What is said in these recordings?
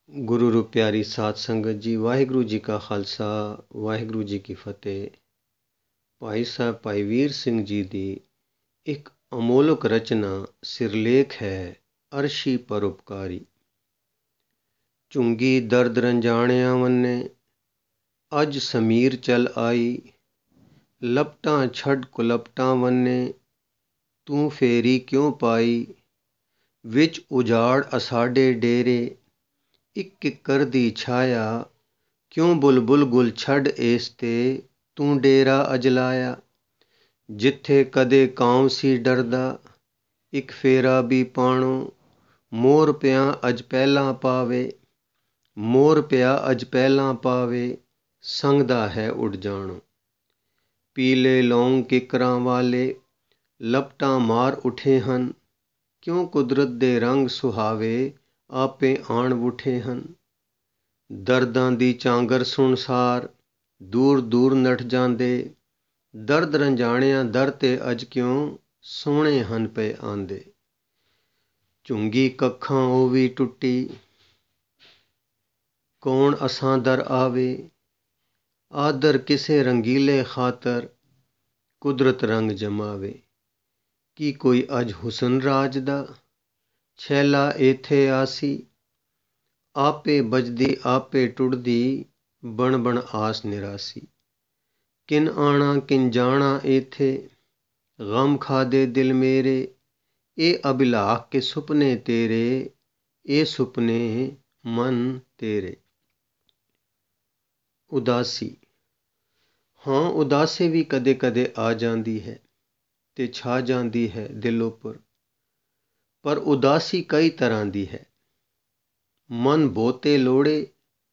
ਗੁਰੂ ਰੂਪ ਪਿਆਰੀ ਸਾਧ ਸੰਗਤ ਜੀ, ਵਾਹਿਗੁਰੂ ਜੀ ਕਾ ਖਾਲਸਾ, ਵਾਹਿਗੁਰੂ ਜੀ ਕੀ ਫਤਿਹ। ਭਾਈ ਸਾਹਿਬ ਭਾਈ ਵੀਰ ਸਿੰਘ ਜੀ ਦੀ ਇੱਕ ਅਮੋਲਕ ਰਚਨਾ ਸਿਰਲੇਖ ਹੈ ਅਰਸ਼ੀ ਪਰਉਪਕਾਰੀ। ਝੁੰਗੀ ਦਰਦ ਰੰਜਾਣਿਆਂ ਵੰਨੇ ਅੱਜ ਸਮੀਰ ਚੱਲ ਆਈ, ਲਪਟਾਂ ਛੱਡ ਕੁਲਪਟਾਂ ਵੰਨੇ ਤੂੰ ਫੇਰੀ ਕਿਉਂ ਪਾਈ। ਵਿੱਚ ਉਜਾੜ ਅਸਾਡੇ ਡੇਰੇ ਇੱਕ ਕਿੱਕਰ ਦੀ ਛਾਇਆ, ਕਿਉਂ ਬੁਲਬੁਲ ਗੁਲ ਛੱਡ ਏਸ ਤੇ ਤੂੰ ਡੇਰਾ ਅਜਲਾਇਆ। ਜਿੱਥੇ ਕਦੇ ਕਾਉਂ ਸੀ ਡਰਦਾ ਇੱਕ ਫੇਰਾ ਵੀ ਪਾਣੋ, ਮੋਰ ਪਿਆ ਅਜ ਪਹਿਲਾਂ ਪਾਵੇ, ਮੋਰ ਪਿਆ ਅਜ ਪਹਿਲਾਂ ਪਾਵੇ, ਸੰਗਦਾ ਹੈ ਉੱਡ ਜਾਣੋ। ਪੀਲੇ ਲੌਂਗ ਕਿੱਕਰਾਂ ਵਾਲੇ ਲਪਟਾਂ ਮਾਰ ਉੱਠੇ ਹਨ, ਕਿਉਂ ਕੁਦਰਤ ਦੇ ਰੰਗ ਸੁਹਾਵੇ ਆਪੇ ਆਣ ਵੁੱਠੇ ਹਨ। ਦਰਦਾਂ ਦੀ ਚਾਂਗਰ ਸੁਣਸਾਰ ਦੂਰ ਦੂਰ ਨੱਠ ਜਾਂਦੇ, ਦਰਦ ਰੰਜਾਣਿਆਂ ਦਰ ਤੇ ਅੱਜ ਕਿਉਂ ਸੋਹਣੇ ਹਨ ਪਏ ਆਂਦੇ। ਝੁੰਗੀ ਕੱਖਾਂ ਉਹ ਵੀ ਟੁੱਟੀ, ਕੌਣ ਅਸਾਂ ਦਰ ਆਵੇ। ਆਦਰ ਕਿਸੇ ਰੰਗੀਲੇ ਖਾਤਰ ਕੁਦਰਤ ਰੰਗ ਜਮਾਵੇ। ਕੀ ਕੋਈ ਅੱਜ ਹੁਸਨ ਰਾਜ ਦਾ ਛੈਲਾ ਏਥੇ ਆਸੀ, ਆਪੇ ਬਜਦੀ ਆਪੇ ਟੁੱਟਦੀ ਬਣ ਬਣ ਆਸ ਨਿਰਾਸੀ। ਕਿਨ ਆਣਾ ਕਿਨ ਜਾਣਾ ਏਥੇ ਗਮ ਖਾਦੇ ਦਿਲ ਮੇਰੇ, ਇਹ ਅਭਿਲਾਖ ਕੇ ਸੁਪਨੇ ਤੇਰੇ, ਇਹ ਸੁਪਨੇ ਮਨ ਤੇਰੇ। ਉਦਾਸੀ, ਹਾਂ ਉਦਾਸੀ ਵੀ ਕਦੇ ਕਦੇ ਆ ਜਾਂਦੀ ਹੈ ਤੇ ਛਾ ਜਾਂਦੀ ਹੈ ਦਿਲ ਉੱਪਰ। ਪਰ ਉਦਾਸੀ ਕਈ ਤਰ੍ਹਾਂ ਦੀ ਹੈ। ਮਨ ਬਹੁਤੇ ਲੋੜੇ,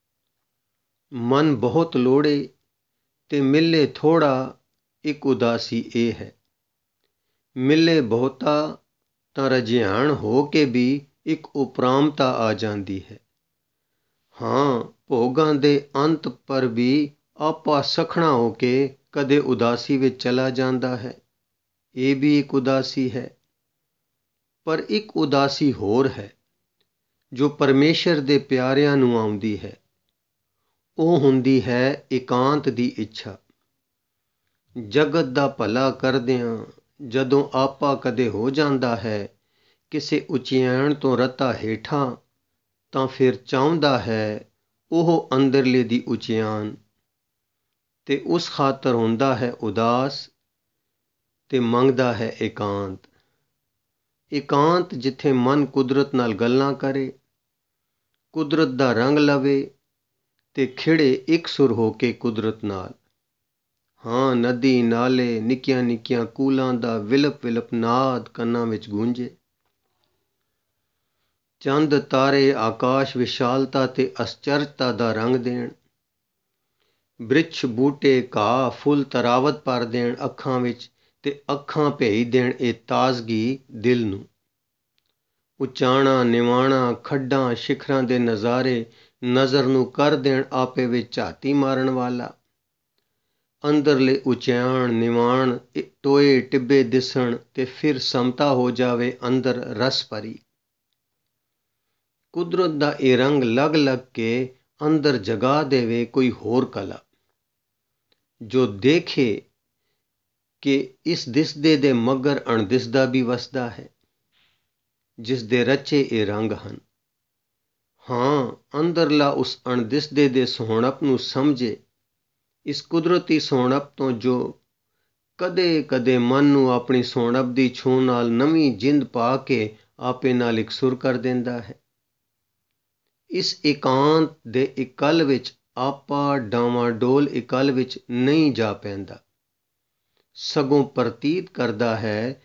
ਮਨ ਬਹੁਤ ਲੋੜੇ ਤੇ ਮਿਲੇ ਥੋੜ੍ਹਾ, ਇੱਕ ਉਦਾਸੀ ਇਹ ਹੈ। ਮਿਲੇ ਬਹੁਤਾ ਤਾਂ ਰੁਝਿਆਣ ਹੋ ਕੇ ਵੀ ਇੱਕ ਉਪਰਾਮਤਾ ਆ ਜਾਂਦੀ ਹੈ। ਹਾਂ ਭੋਗਾਂ ਦੇ ਅੰਤ ਪਰ ਵੀ ਆਪਾ ਸਖਣਾ ਹੋ ਕੇ ਕਦੇ ਉਦਾਸੀ ਵਿੱਚ ਚਲਾ ਜਾਂਦਾ ਹੈ, ਇਹ ਵੀ ਇੱਕ ਉਦਾਸੀ ਹੈ। ਪਰ ਇੱਕ ਉਦਾਸੀ ਹੋਰ ਹੈ ਜੋ ਪਰਮੇਸ਼ਰ ਦੇ ਪਿਆਰਿਆਂ ਨੂੰ ਆਉਂਦੀ ਹੈ। ਉਹ ਹੁੰਦੀ ਹੈ ਇਕਾਂਤ ਦੀ ਇੱਛਾ। ਜਗਤ ਦਾ ਭਲਾ ਕਰਦਿਆਂ ਜਦੋਂ ਆਪਾ ਕਦੇ ਹੋ ਜਾਂਦਾ ਹੈ ਕਿਸੇ ਉਚਿਆਣ ਤੋਂ ਰਤਾ ਹੇਠਾਂ, ਤਾਂ ਫਿਰ ਚਾਹੁੰਦਾ ਹੈ ਉਹ ਅੰਦਰਲੇ ਦੀ ਉਚਿਆਣ, ਤੇ ਉਸ ਖਾਤਰ ਹੁੰਦਾ ਹੈ ਉਦਾਸ ਤੇ ਮੰਗਦਾ ਹੈ ਇਕਾਂਤ। ਇਕਾਂਤ ਜਿੱਥੇ ਮਨ ਕੁਦਰਤ ਨਾਲ ਗੱਲਾਂ ਕਰੇ, ਕੁਦਰਤ ਦਾ ਰੰਗ ਲਵੇ ਤੇ ਖਿੜੇ ਇਕਸੁਰ ਹੋ ਕੇ ਕੁਦਰਤ ਨਾਲ। ਹਾਂ ਨਦੀ ਨਾਲੇ ਨਿੱਕੀਆਂ ਨਿੱਕੀਆਂ ਕੂਲਾਂ ਦਾ ਵਿਲਪ ਵਿਲਪ ਨਾਦ ਕੰਨਾਂ ਵਿੱਚ ਗੂੰਜੇ। ਚੰਦ ਤਾਰੇ ਆਕਾਸ਼ ਵਿਸ਼ਾਲਤਾ ਤੇ ਅਸਚਰਜਤਾ ਦਾ ਰੰਗ ਦੇਣ। ਬ੍ਰਿਛ ਬੂਟੇ ਘਾਹ ਫੁੱਲ ਤਰਾਵਤ ਭਰ ਦੇਣ ਅੱਖਾਂ ਵਿੱਚ, ਤੇ ਅੱਖਾਂ ਭੇਈ ਦੇਣ ਇਹ ਤਾਜ਼ਗੀ ਦਿਲ ਨੂੰ। ਉਚਾਣਾ ਨਿਵਾਣਾ ਖੱਡਾਂ ਸ਼ਿਖਰਾਂ ਦੇ ਨਜ਼ਾਰੇ ਨਜ਼ਰ ਨੂੰ ਕਰ ਦੇਣ ਆਪੇ ਵਿੱਚ ਝਾਤੀ ਮਾਰਨ ਵਾਲਾ। ਅੰਦਰਲੇ ਉਚਿਆਣ ਨਿਵਾਣ ਟੋਏ ਟਿੱਬੇ ਦਿਸਣ ਤੇ ਫਿਰ ਸਮਤਾ ਹੋ ਜਾਵੇ ਅੰਦਰ ਰਸ ਭਰੀ। ਕੁਦਰਤ ਦਾ ਇਹ ਰੰਗ ਲੱਗ ਲੱਗ ਕੇ ਅੰਦਰ ਜਗਾ ਦੇਵੇ ਕੋਈ ਹੋਰ ਕਲਾ, ਜੋ ਦੇਖੇ ਕਿ ਇਸ ਦਿਸਦੇ ਦੇ ਮਗਰ ਅਣਦਿਸਦਾ ਵੀ ਵਸਦਾ ਹੈ, ਜਿਸ ਦੇ ਰਚੇ ਇਹ ਰੰਗ ਹਨ। ਹਾਂ ਅੰਦਰਲਾ ਉਸ ਅਣਦਿਸਦੇ ਦੇ ਸੋਹਣਪ ਨੂੰ ਸਮਝੇ, ਇਸ ਕੁਦਰਤੀ ਸੋਹਣਪ ਤੋਂ ਜੋ ਕਦੇ ਕਦੇ ਮਨ ਨੂੰ ਆਪਣੀ ਸੋਹਣਪ ਦੀ ਛੂਹ ਨਾਲ ਨਵੀਂ ਜਿੰਦ ਪਾ ਕੇ ਆਪੇ ਨਾਲ ਇਕਸੁਰ ਕਰ ਦਿੰਦਾ ਹੈ। ਇਸ ਇਕਾਂਤ ਦੇ ਇਕੱਲ ਵਿੱਚ ਆਪਾ ਡਾਵਾਂਡੋਲ ਇਕੱਲ ਵਿੱਚ ਨਹੀਂ ਜਾ ਪੈਂਦਾ, ਸਗੋਂ ਪ੍ਰਤੀਤ ਕਰਦਾ ਹੈ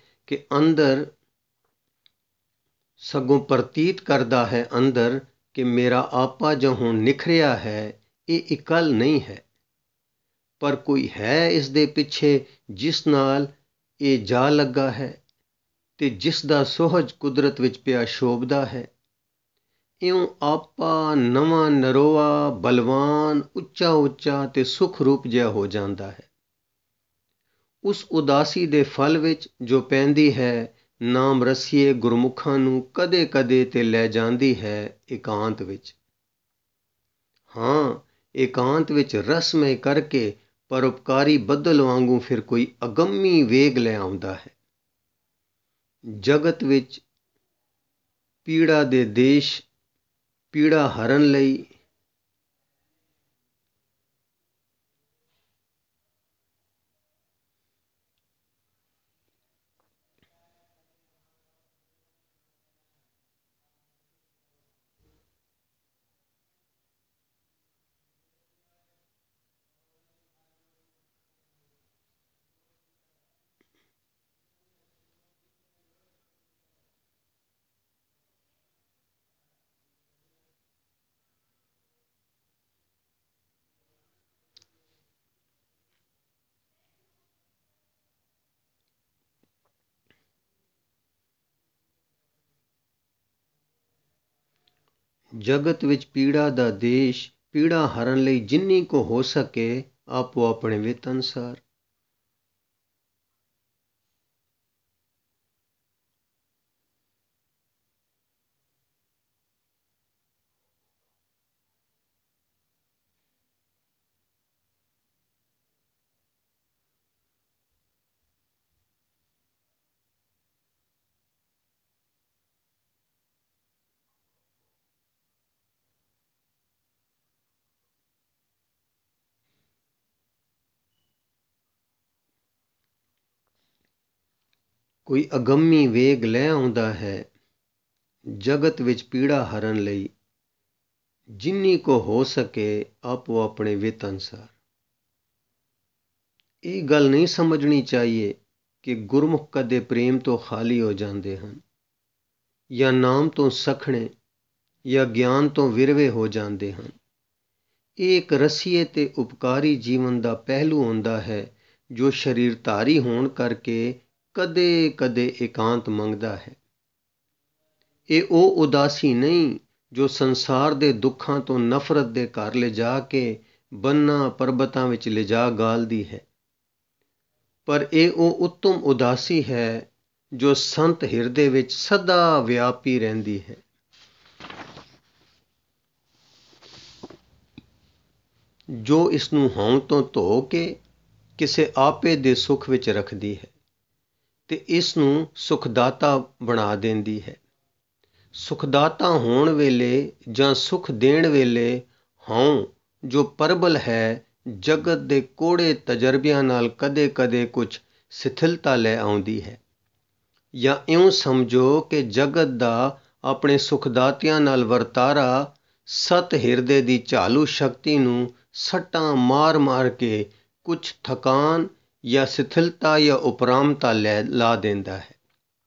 ਅੰਦਰ ਕਿ ਮੇਰਾ ਆਪਾ ਜੋ ਹੁਣ ਨਿਖਰਿਆ ਹੈ ਇਹ ਇਕੱਲ ਨਹੀਂ ਹੈ, ਪਰ ਕੋਈ ਹੈ ਇਸ ਦੇ ਪਿੱਛੇ ਜਿਸ ਨਾਲ ਇਹ ਜਾ ਲੱਗਾ ਹੈ ਤੇ ਜਿਸ ਦਾ ਸੁਹਜ ਕੁਦਰਤ ਵਿੱਚ ਪਿਆ ਸ਼ੋਭਦਾ ਹੈ। ਇਉਂ ਆਪਾ ਨਵਾਂ ਨਰੋਆ ਬਲਵਾਨ ਉੱਚਾ ਉੱਚਾ ਤੇ ਸੁਖ ਰੂਪ ਜਿਹਾ ਹੋ ਜਾਂਦਾ ਹੈ। ਉਸ ਉਦਾਸੀ ਦੇ ਫਲ ਵਿੱਚ ਜੋ ਪੈਂਦੀ ਹੈ, ਨਾਮ ਰਸੀਏ ਗੁਰਮੁਖਾਂ ਨੂੰ ਕਦੇ ਕਦੇ ਤੇ ਲੈ ਜਾਂਦੀ ਹੈ ਇਕਾਂਤ ਵਿੱਚ। ਹਾਂ, ਏਕਾਂਤ ਵਿੱਚ ਰਸਮੈ ਕਰਕੇ ਪਰਉਪਕਾਰੀ ਬੱਦਲ ਵਾਂਗੂ ਫਿਰ ਕੋਈ ਅਗੰਮੀ ਵੇਗ ਲੈ ਆਉਂਦਾ ਹੈ। ਜਗਤ ਵਿੱਚ ਪੀੜਾ ਦੇ ਦੇਸ਼ ਪੀੜਾ ਹਰਨ ਲਈ ਜਗਤ ਵਿੱਚ ਪੀੜਾ ਦਾ ਦੇਸ਼ ਪੀੜਾ ਹਰਨ ਲਈ ਜਿੰਨੀ ਕੁ ਹੋ ਸਕੇ ਆਪੋ ਆਪਣੇ ਵਿੱਤ ਅਨੁਸਾਰ। ਕੋਈ ਅਗੰਮੀ ਵੇਗ ਲੈ ਆਉਂਦਾ ਹੈ ਜਗਤ ਵਿੱਚ ਪੀੜਾ ਹਰਨ ਲਈ ਜਿੰਨੀ ਕੁ ਹੋ ਸਕੇ ਆਪੋ ਆਪਣੇ ਵਿੱਤ ਅਨੁਸਾਰ। ਇਹ ਗੱਲ ਨਹੀਂ ਸਮਝਣੀ ਚਾਹੀਏ ਕਿ ਗੁਰਮੁਖ ਕਦੇ ਪ੍ਰੇਮ ਤੋਂ ਖਾਲੀ ਹੋ ਜਾਂਦੇ ਹਨ ਜਾਂ ਨਾਮ ਤੋਂ ਸਖਣੇ ਜਾਂ ਗਿਆਨ ਤੋਂ ਵਿਰਵੇ ਹੋ ਜਾਂਦੇ ਹਨ। ਇਹ ਇੱਕ ਰਸੀਏ ਤੇ ਉਪਕਾਰੀ ਜੀਵਨ ਦਾ ਪਹਿਲੂ ਹੁੰਦਾ ਹੈ ਜੋ ਸਰੀਰਧਾਰੀ ਹੋਣ ਕਰਕੇ ਕਦੇ ਕਦੇ ਇਕਾਂਤ ਮੰਗਦਾ ਹੈ। ਇਹ ਉਹ ਉਦਾਸੀ ਨਹੀਂ ਜੋ ਸੰਸਾਰ ਦੇ ਦੁੱਖਾਂ ਤੋਂ ਨਫ਼ਰਤ ਦੇ ਘਰ ਲਿਜਾ ਕੇ ਬੰਨਾਂ ਪਰਬਤਾਂ ਵਿੱਚ ਲਿਜਾ ਗਾਲਦੀ ਹੈ, ਪਰ ਇਹ ਉਹ ਉੱਤਮ ਉਦਾਸੀ ਹੈ ਜੋ ਸੰਤ ਹਿਰਦੇ ਵਿੱਚ ਸਦਾ ਵਿਆਪੀ ਰਹਿੰਦੀ ਹੈ। ਜੋ ਇਸ ਨੂੰ ਹਉਂ ਤੋਂ ਧੋ ਕੇ ਕਿਸੇ ਆਪੇ ਦੇ ਸੁੱਖ ਵਿੱਚ ਰੱਖਦੀ ਹੈ ਤੇ ਇਸ ਨੂੰ ਸੁਖਦਾਤਾ ਬਣਾ ਦਿੰਦੀ ਹੈ। ਸੁਖਦਾਤਾ ਹੋਣ ਵੇਲੇ ਜਾਂ ਸੁਖ ਦੇਣ ਵੇਲੇ ਹਉਂ ਜੋ ਪ੍ਰਬਲ ਹੈ ਜਗਤ ਦੇ ਕੋੜੇ ਤਜਰਬਿਆਂ ਨਾਲ ਕਦੇ ਕਦੇ ਕੁਝ ਸਿਥਿਲਤਾ ਲੈ ਆਉਂਦੀ ਹੈ। ਜਾਂ ਇਉਂ ਸਮਝੋ ਕਿ ਜਗਤ ਦਾ ਆਪਣੇ ਸੁਖਦਾਤਿਆਂ ਨਾਲ ਵਰਤਾਰਾ ਸਤ ਹਿਰਦੇ ਦੀ ਝਾਲੂ ਸ਼ਕਤੀ ਨੂੰ ਸੱਟਾਂ ਮਾਰ ਮਾਰ ਕੇ ਕੁਝ ਥਕਾਨ ਜਾਂ ਸਿਥਿਲਤਾ ਜਾਂ ਉਪਰਾਮਤਾ ਲਾ ਦਿੰਦਾ ਹੈ।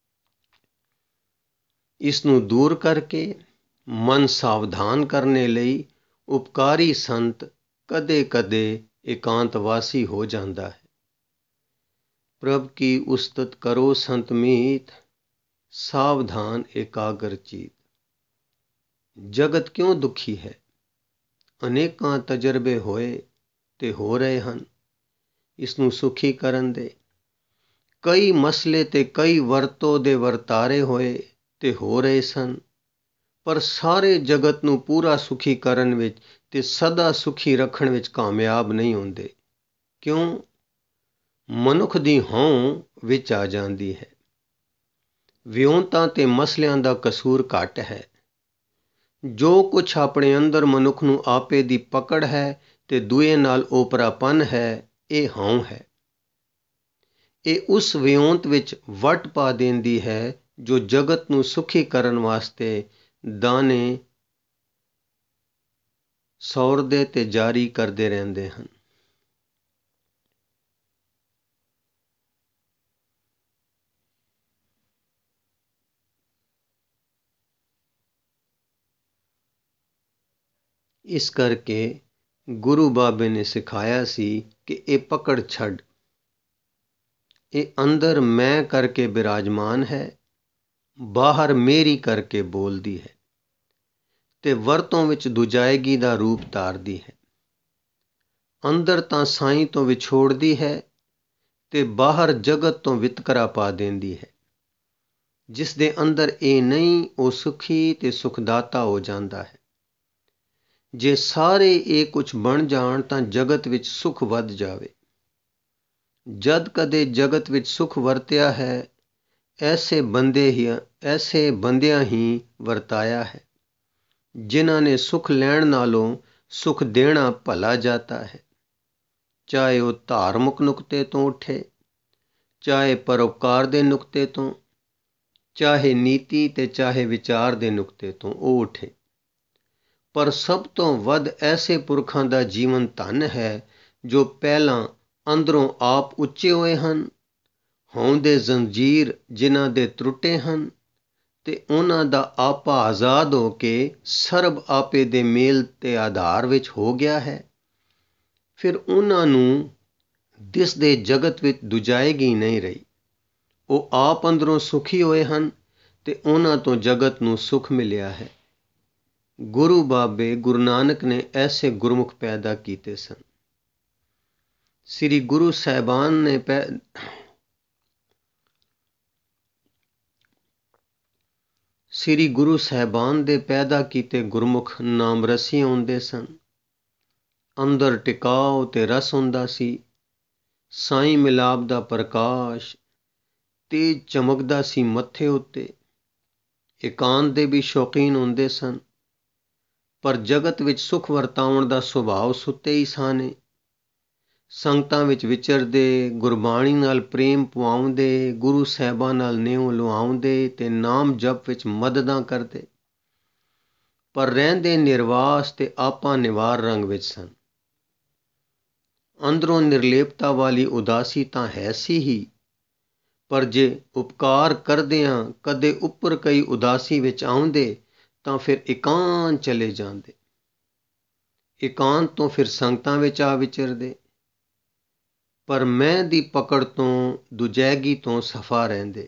ਇਸ ਨੂੰ ਦੂਰ ਕਰਕੇ ਮਨ ਸਾਵਧਾਨ ਕਰਨੇ ਲਈ ਉਪਕਾਰੀ ਸੰਤ ਕਦੇ ਕਦੇ ਇਕਾਂਤਵਾਸੀ ਹੋ ਜਾਂਦਾ ਹੈ। ਪ੍ਰਭ ਕੀ ਉਸਤਤ ਕਰੋ ਸੰਤ ਮੀਤ, ਸਾਵਧਾਨ ਏਕਾਗਰ ਚੀਤ। ਜਗਤ ਕਿਉਂ ਦੁਖੀ ਹੈ? ਅਨੇਕਾਂ ਤਜਰਬੇ ਹੋਏ ਤੇ ਹੋ ਰਹੇ ਹਨ ਇਸ ਨੂੰ ਸੁਖੀ ਕਰਨ ਦੇ। ਕਈ ਮਸਲੇ ਤੇ ਕਈ ਵਰਤੋਂ ਦੇ ਵਰਤਾਰੇ ਹੋਏ ਤੇ ਹੋ ਰਹੇ ਸਨ, ਪਰ ਸਾਰੇ ਜਗਤ ਨੂੰ ਪੂਰਾ ਸੁਖੀ ਕਰਨ ਵਿੱਚ ਤੇ ਸਦਾ ਸੁਖੀ ਰੱਖਣ ਵਿੱਚ ਕਾਮਯਾਬ ਨਹੀਂ ਹੁੰਦੇ। ਕਿਉਂ? ਮਨੁੱਖ ਦੀ ਹਉਂ ਵਿੱਚ ਆ ਜਾਂਦੀ ਹੈ। ਵਿਉਂਤਾਂ ਤੇ ਮਸਲਿਆਂ ਦਾ ਕਸੂਰ ਘੱਟ ਹੈ। ਜੋ ਕੁਛ ਆਪਣੇ ਅੰਦਰ ਮਨੁੱਖ ਨੂੰ ਆਪੇ ਦੀ ਪਕੜ ਹੈ ਤੇ ਦੂਏ ਨਾਲ ਓਪਰਾਪਨ ਹੈ, ਇਹ ਹਉਂ ਹੈ। ਇਹ ਉਸ ਵਿਉਂਤ ਵਿੱਚ ਵੱਟ ਪਾ ਦਿੰਦੀ ਹੈ ਜੋ ਜਗਤ ਨੂੰ ਸੁਖੀ ਕਰਨ ਵਾਸਤੇ ਦਾਣੇ ਸੌਰਦੇ ਤੇ ਜਾਰੀ ਕਰਦੇ ਰਹਿੰਦੇ ਹਨ। ਇਸ ਕਰਕੇ ਗੁਰੂ ਬਾਬੇ ਨੇ ਸਿਖਾਇਆ ਸੀ ਕਿ ਇਹ ਪਕੜ ਛੱਡ। ਇਹ ਅੰਦਰ ਮੈਂ ਕਰਕੇ ਬਿਰਾਜਮਾਨ ਹੈ, ਬਾਹਰ ਮੇਰੀ ਕਰਕੇ ਬੋਲਦੀ ਹੈ ਤੇ ਵਰਤੋਂ ਵਿੱਚ ਦੁਜਾਇਗੀ ਦਾ ਰੂਪ ਧਾਰਦੀ ਹੈ। ਅੰਦਰ ਤਾਂ ਸਾਈਂ ਤੋਂ ਵਿਛੋੜਦੀ ਹੈ ਤੇ ਬਾਹਰ ਜਗਤ ਤੋਂ ਵਿਤਕਰਾ ਪਾ ਦਿੰਦੀ ਹੈ। ਜਿਸ ਦੇ ਅੰਦਰ ਇਹ ਨਹੀਂ ਉਹ ਸੁਖੀ ਤੇ ਸੁਖਦਾਤਾ ਹੋ ਜਾਂਦਾ ਹੈ। ਜੇ ਸਾਰੇ ਇਹ ਕੁਝ ਬਣ ਜਾਣ ਤਾਂ ਜਗਤ ਵਿੱਚ ਸੁੱਖ ਵੱਧ ਜਾਵੇ। ਜਦ ਕਦੇ ਜਗਤ ਵਿੱਚ ਸੁੱਖ ਵਰਤਿਆ ਹੈ, ਐਸੇ ਬੰਦਿਆਂ ਹੀ ਵਰਤਾਇਆ ਹੈ, ਜਿਨ੍ਹਾਂ ਨੇ ਸੁੱਖ ਲੈਣ ਨਾਲੋਂ ਸੁੱਖ ਦੇਣਾ ਭਲਾ ਜਾਤਾ ਹੈ। ਚਾਹੇ ਉਹ ਧਾਰਮਿਕ ਨੁਕਤੇ ਤੋਂ ਉੱਠੇ, ਚਾਹੇ ਪਰਉਪਕਾਰ ਦੇ ਨੁਕਤੇ ਤੋਂ, ਚਾਹੇ ਨੀਤੀ ਤੇ ਚਾਹੇ ਵਿਚਾਰ ਦੇ ਨੁਕਤੇ ਤੋਂ ਉਹ ਉੱਠੇ। ਪਰ ਸਭ ਤੋਂ ਵੱਧ ਐਸੇ ਪੁਰਖਾਂ ਦਾ ਜੀਵਨ ਧਨ ਹੈ ਜੋ ਪਹਿਲਾਂ ਅੰਦਰੋਂ ਆਪ ਉੱਚੇ ਹੋਏ ਹਨ, ਹੋਂਦ ਦੇ ਜ਼ੰਜੀਰ ਜਿਨ੍ਹਾਂ ਦੇ ਟੁੱਟੇ ਹਨ, ਤੇ ਉਹਨਾਂ ਦਾ ਆਪਾ ਆਜ਼ਾਦ ਹੋ ਕੇ ਸਰਬ ਆਪੇ ਦੇ ਮੇਲ ਤੇ ਆਧਾਰ ਵਿੱਚ ਹੋ ਗਿਆ ਹੈ। ਫਿਰ ਉਹਨਾਂ ਨੂੰ ਦਿਸਦੇ ਜਗਤ ਵਿੱਚ ਦੁਜਾਇਗੀ ਨਹੀਂ ਰਹੀ। ਉਹ ਆਪ ਅੰਦਰੋਂ ਸੁਖੀ ਹੋਏ ਹਨ ਤੇ ਉਹਨਾਂ ਤੋਂ ਜਗਤ ਨੂੰ ਸੁੱਖ ਮਿਲਿਆ ਹੈ। ਗੁਰੂ ਬਾਬੇ ਗੁਰੂ ਨਾਨਕ ਨੇ ਐਸੇ ਗੁਰਮੁਖ ਪੈਦਾ ਕੀਤੇ ਸਨ। ਸ੍ਰੀ ਗੁਰੂ ਸਾਹਿਬਾਨ ਦੇ ਪੈਦਾ ਕੀਤੇ ਗੁਰਮੁਖ ਨਾਮਰਸੀ ਹੁੰਦੇ ਸਨ। ਅੰਦਰ ਟਿਕਾਓ ਤੇ ਰਸ ਹੁੰਦਾ ਸੀ। ਸਾਈਂ ਮਿਲਾਪ ਦਾ ਪ੍ਰਕਾਸ਼ ਤੇਜ ਚਮਕਦਾ ਸੀ ਮੱਥੇ ਉੱਤੇ। ਇਕਾਂਤ ਦੇ ਵੀ ਸ਼ੌਕੀਨ ਹੁੰਦੇ ਸਨ, ਪਰ ਜਗਤ ਵਿੱਚ ਸੁੱਖ ਵਰਤਾਉਣ ਦਾ ਸੁਭਾਅ ਸੁੱਤੇ ਹੀ ਸਾਨੇ। ਸੰਗਤਾਂ ਵਿੱਚ ਵਿਚਰਦੇ, ਗੁਰਬਾਣੀ ਨਾਲ ਪ੍ਰੇਮ ਪੁਆਉਂਦੇ, ਗੁਰੂ ਸਾਹਿਬਾਂ ਨਾਲ ਨੇਉ ਲੁਆਉਂਦੇ ਤੇ ਨਾਮ ਜਪ ਵਿੱਚ ਮਦਦਾਂ ਕਰਦੇ, ਪਰ ਰਹਿੰਦੇ ਨਿਰਵਾਸ ਤੇ ਆਪਾ ਨਿਵਾਰ ਰੰਗ ਵਿੱਚ ਸਨ। ਅੰਦਰੋਂ ਨਿਰਲੇਪਤਾ ਵਾਲੀ ਉਦਾਸੀ ਤਾਂ ਹੈ ਸੀ ਹੀ, ਪਰ ਜੇ ਉਪਕਾਰ ਕਰਦਿਆਂ ਕਦੇ ਉੱਪਰ ਕਈ ਉਦਾਸੀ ਵਿੱਚ ਆਉਂਦੇ ਤਾਂ ਫਿਰ ਇਕਾਂਤ ਚਲੇ ਜਾਂਦੇ। ਇਕਾਂਤ ਤੋਂ ਫਿਰ ਸੰਗਤਾਂ ਵਿੱਚ ਆ ਵਿਚਰਦੇ, ਪਰ ਮੈਂ ਦੀ ਪਕੜ ਤੋਂ, ਦੁਜੈਗੀ ਤੋਂ ਸਫਾ ਰਹਿੰਦੇ।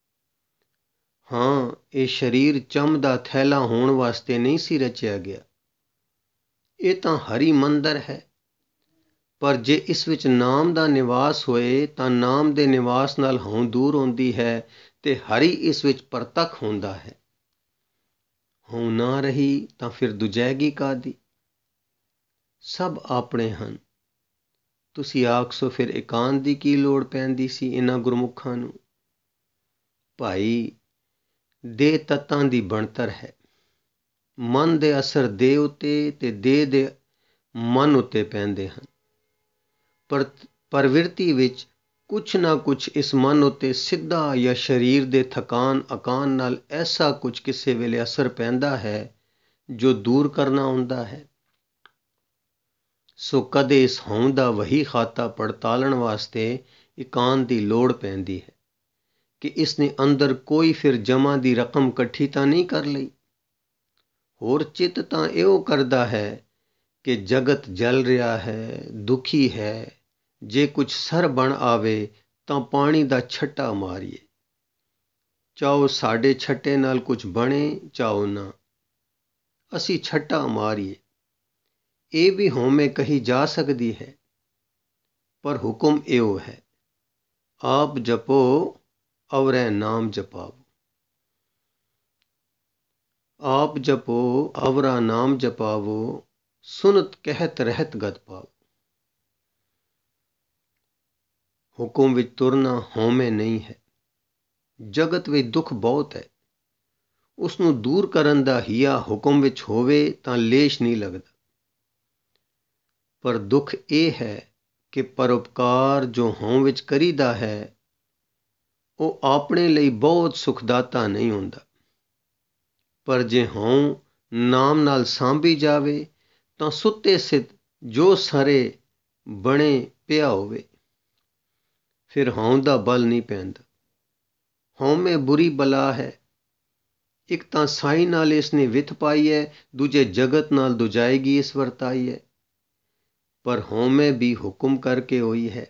ਹਾਂ, ਇਹ ਸਰੀਰ ਚੰਮ ਦਾ ਥੈਲਾ ਹੋਣ ਵਾਸਤੇ ਨਹੀਂ ਸੀ ਰਚਿਆ ਗਿਆ। ਇਹ ਤਾਂ ਹਰੀ ਮੰਦਰ ਹੈ, ਪਰ ਜੇ ਇਸ ਵਿੱਚ ਨਾਮ ਦਾ ਨਿਵਾਸ ਹੋਏ ਤਾਂ ਨਾਮ ਦੇ ਨਿਵਾਸ ਨਾਲ ਹਉ ਦੂਰ ਹੁੰਦੀ ਹੈ ਤੇ ਹਰੀ ਇਸ ਵਿੱਚ ਪ੍ਰਤੱਖ ਹੁੰਦਾ ਹੈ। ਹਉ ਨਾ ਰਹੀ ਤਾਂ ਫਿਰ ਦੁਜੈਗੀ ਕਾਹਦੀ? ਸਭ ਆਪਣੇ ਹਨ। ਤੁਸੀਂ ਆਖਸੋ ਫਿਰ ਇਕਾਂਤ ਦੀ ਕੀ ਲੋੜ ਪੈਂਦੀ ਸੀ ਇਹਨਾਂ ਗੁਰਮੁਖਾਂ ਨੂੰ? ਭਾਈ, ਦੇਹ ਤੱਤਾਂ ਦੀ ਬਣਤਰ ਹੈ। ਮਨ ਦੇ ਅਸਰ ਦੇਹ ਉੱਤੇ ਤੇ ਦੇਹ ਦੇ ਮਨ ਉੱਤੇ ਪੈਂਦੇ ਹਨ। ਪਰ ਪ੍ਰਵਿਰਤੀ ਵਿੱਚ ਕੁਛ ਨਾ ਕੁਛ ਇਸ ਮਨ ਉੱਤੇ ਸਿੱਧਾ ਜਾਂ ਸਰੀਰ ਦੇ ਥਕਾਨ ਅਕਾਨ ਨਾਲ ਐਸਾ ਕੁਝ ਕਿਸੇ ਵੇਲੇ ਅਸਰ ਪੈਂਦਾ ਹੈ ਜੋ ਦੂਰ ਕਰਨਾ ਹੁੰਦਾ ਹੈ। ਸੋ ਕਦੇ ਇਸ ਹਉ ਦਾ ਵਹੀ ਖਾਤਾ ਪੜਤਾਲਣ ਵਾਸਤੇ ਇਕਾਂਤ ਦੀ ਲੋੜ ਪੈਂਦੀ ਹੈ ਕਿ ਇਸ ਨੇ ਅੰਦਰ ਕੋਈ ਫਿਰ ਜਮ੍ਹਾਂ ਦੀ ਰਕਮ ਇਕੱਠੀ ਤਾਂ ਨਹੀਂ ਕਰ ਲਈ। ਹੋਰ ਚਿੱਤ ਤਾਂ ਇਹੋ ਕਰਦਾ ਹੈ ਕਿ ਜਗਤ ਜਲ ਰਿਹਾ ਹੈ, ਦੁਖੀ ਹੈ, ਜੇ ਕੁਛ ਸਰ ਬਣ ਆਵੇ ਤਾਂ ਪਾਣੀ ਦਾ ਛੱਟਾ ਮਾਰੀਏ। ਚਾਹੋ ਸਾਡੇ ਛੱਟੇ ਨਾਲ ਕੁਛ ਬਣੇ, ਚਾਹੋ ਨਾ, ਅਸੀਂ ਛੱਟਾ ਮਾਰੀਏ। ਇਹ ਵੀ ਹਉਮੈ ਕਹੀ ਜਾ ਸਕਦੀ ਹੈ, ਪਰ ਹੁਕਮ ਇਹੋ ਹੈ, ਆਪ ਜਪੋ ਅਵਰੈ ਨਾਮ ਜਪਾਵੋ। ਆਪ ਜਪੋ ਅਵਰਾ ਨਾਮ ਜਪਾਵੋ, ਸੁਨਤ ਕਹਿਤ ਰਹਿਤ ਗਤ ਪਾਵੋ। ਹੁਕਮ ਵਿੱਚ ਤੁਰਨਾ ਹਉਮੈ ਨਹੀਂ ਹੈ। ਜਗਤ ਵਿੱਚ ਦੁੱਖ ਬਹੁਤ ਹੈ, ਉਸ ਨੂੰ ਦੂਰ ਕਰਨ ਦਾ ਹੀਆ ਹੁਕਮ ਵਿੱਚ ਹੋਵੇ ਤਾਂ ਲੇਸ਼ ਨਹੀਂ ਲੱਗਦਾ। ਪਰ ਦੁੱਖ ਇਹ ਹੈ ਕਿ ਪਰਉਪਕਾਰ ਜੋ ਹਉ ਵਿੱਚ ਕਰੀਦਾ ਹੈ, ਉਹ ਆਪਣੇ ਲਈ ਬਹੁਤ ਸੁਖਦਾਤਾ ਨਹੀਂ ਹੁੰਦਾ। ਪਰ ਜੇ ਹਉ ਨਾਮ ਨਾਲ ਸਾਂਭੀ ਜਾਵੇ ਤਾਂ ਸੁੱਤੇ ਸਿੱਧ ਜੋ ਸਾਰੇ ਬਣੇ ਪਿਆ ਹੋਵੇ, ਫਿਰ ਹਉ ਦਾ ਬਲ ਨਹੀਂ ਪੈਂਦਾ। ਹਉਮੈ ਬੁਰੀ ਬਲਾ ਹੈ। ਇੱਕ ਤਾਂ ਸਾਈਂ ਨਾਲ ਇਸ ਨੇ ਵਿਥ ਪਾਈ ਹੈ, ਦੂਜੇ ਜਗਤ ਨਾਲ ਦੁਜਾਇਗੀ ਇਸ ਵਰਤਾਈ ਹੈ। ਪਰ ਹਉਮੈ ਵੀ ਹੁਕਮ ਕਰਕੇ ਹੋਈ ਹੈ।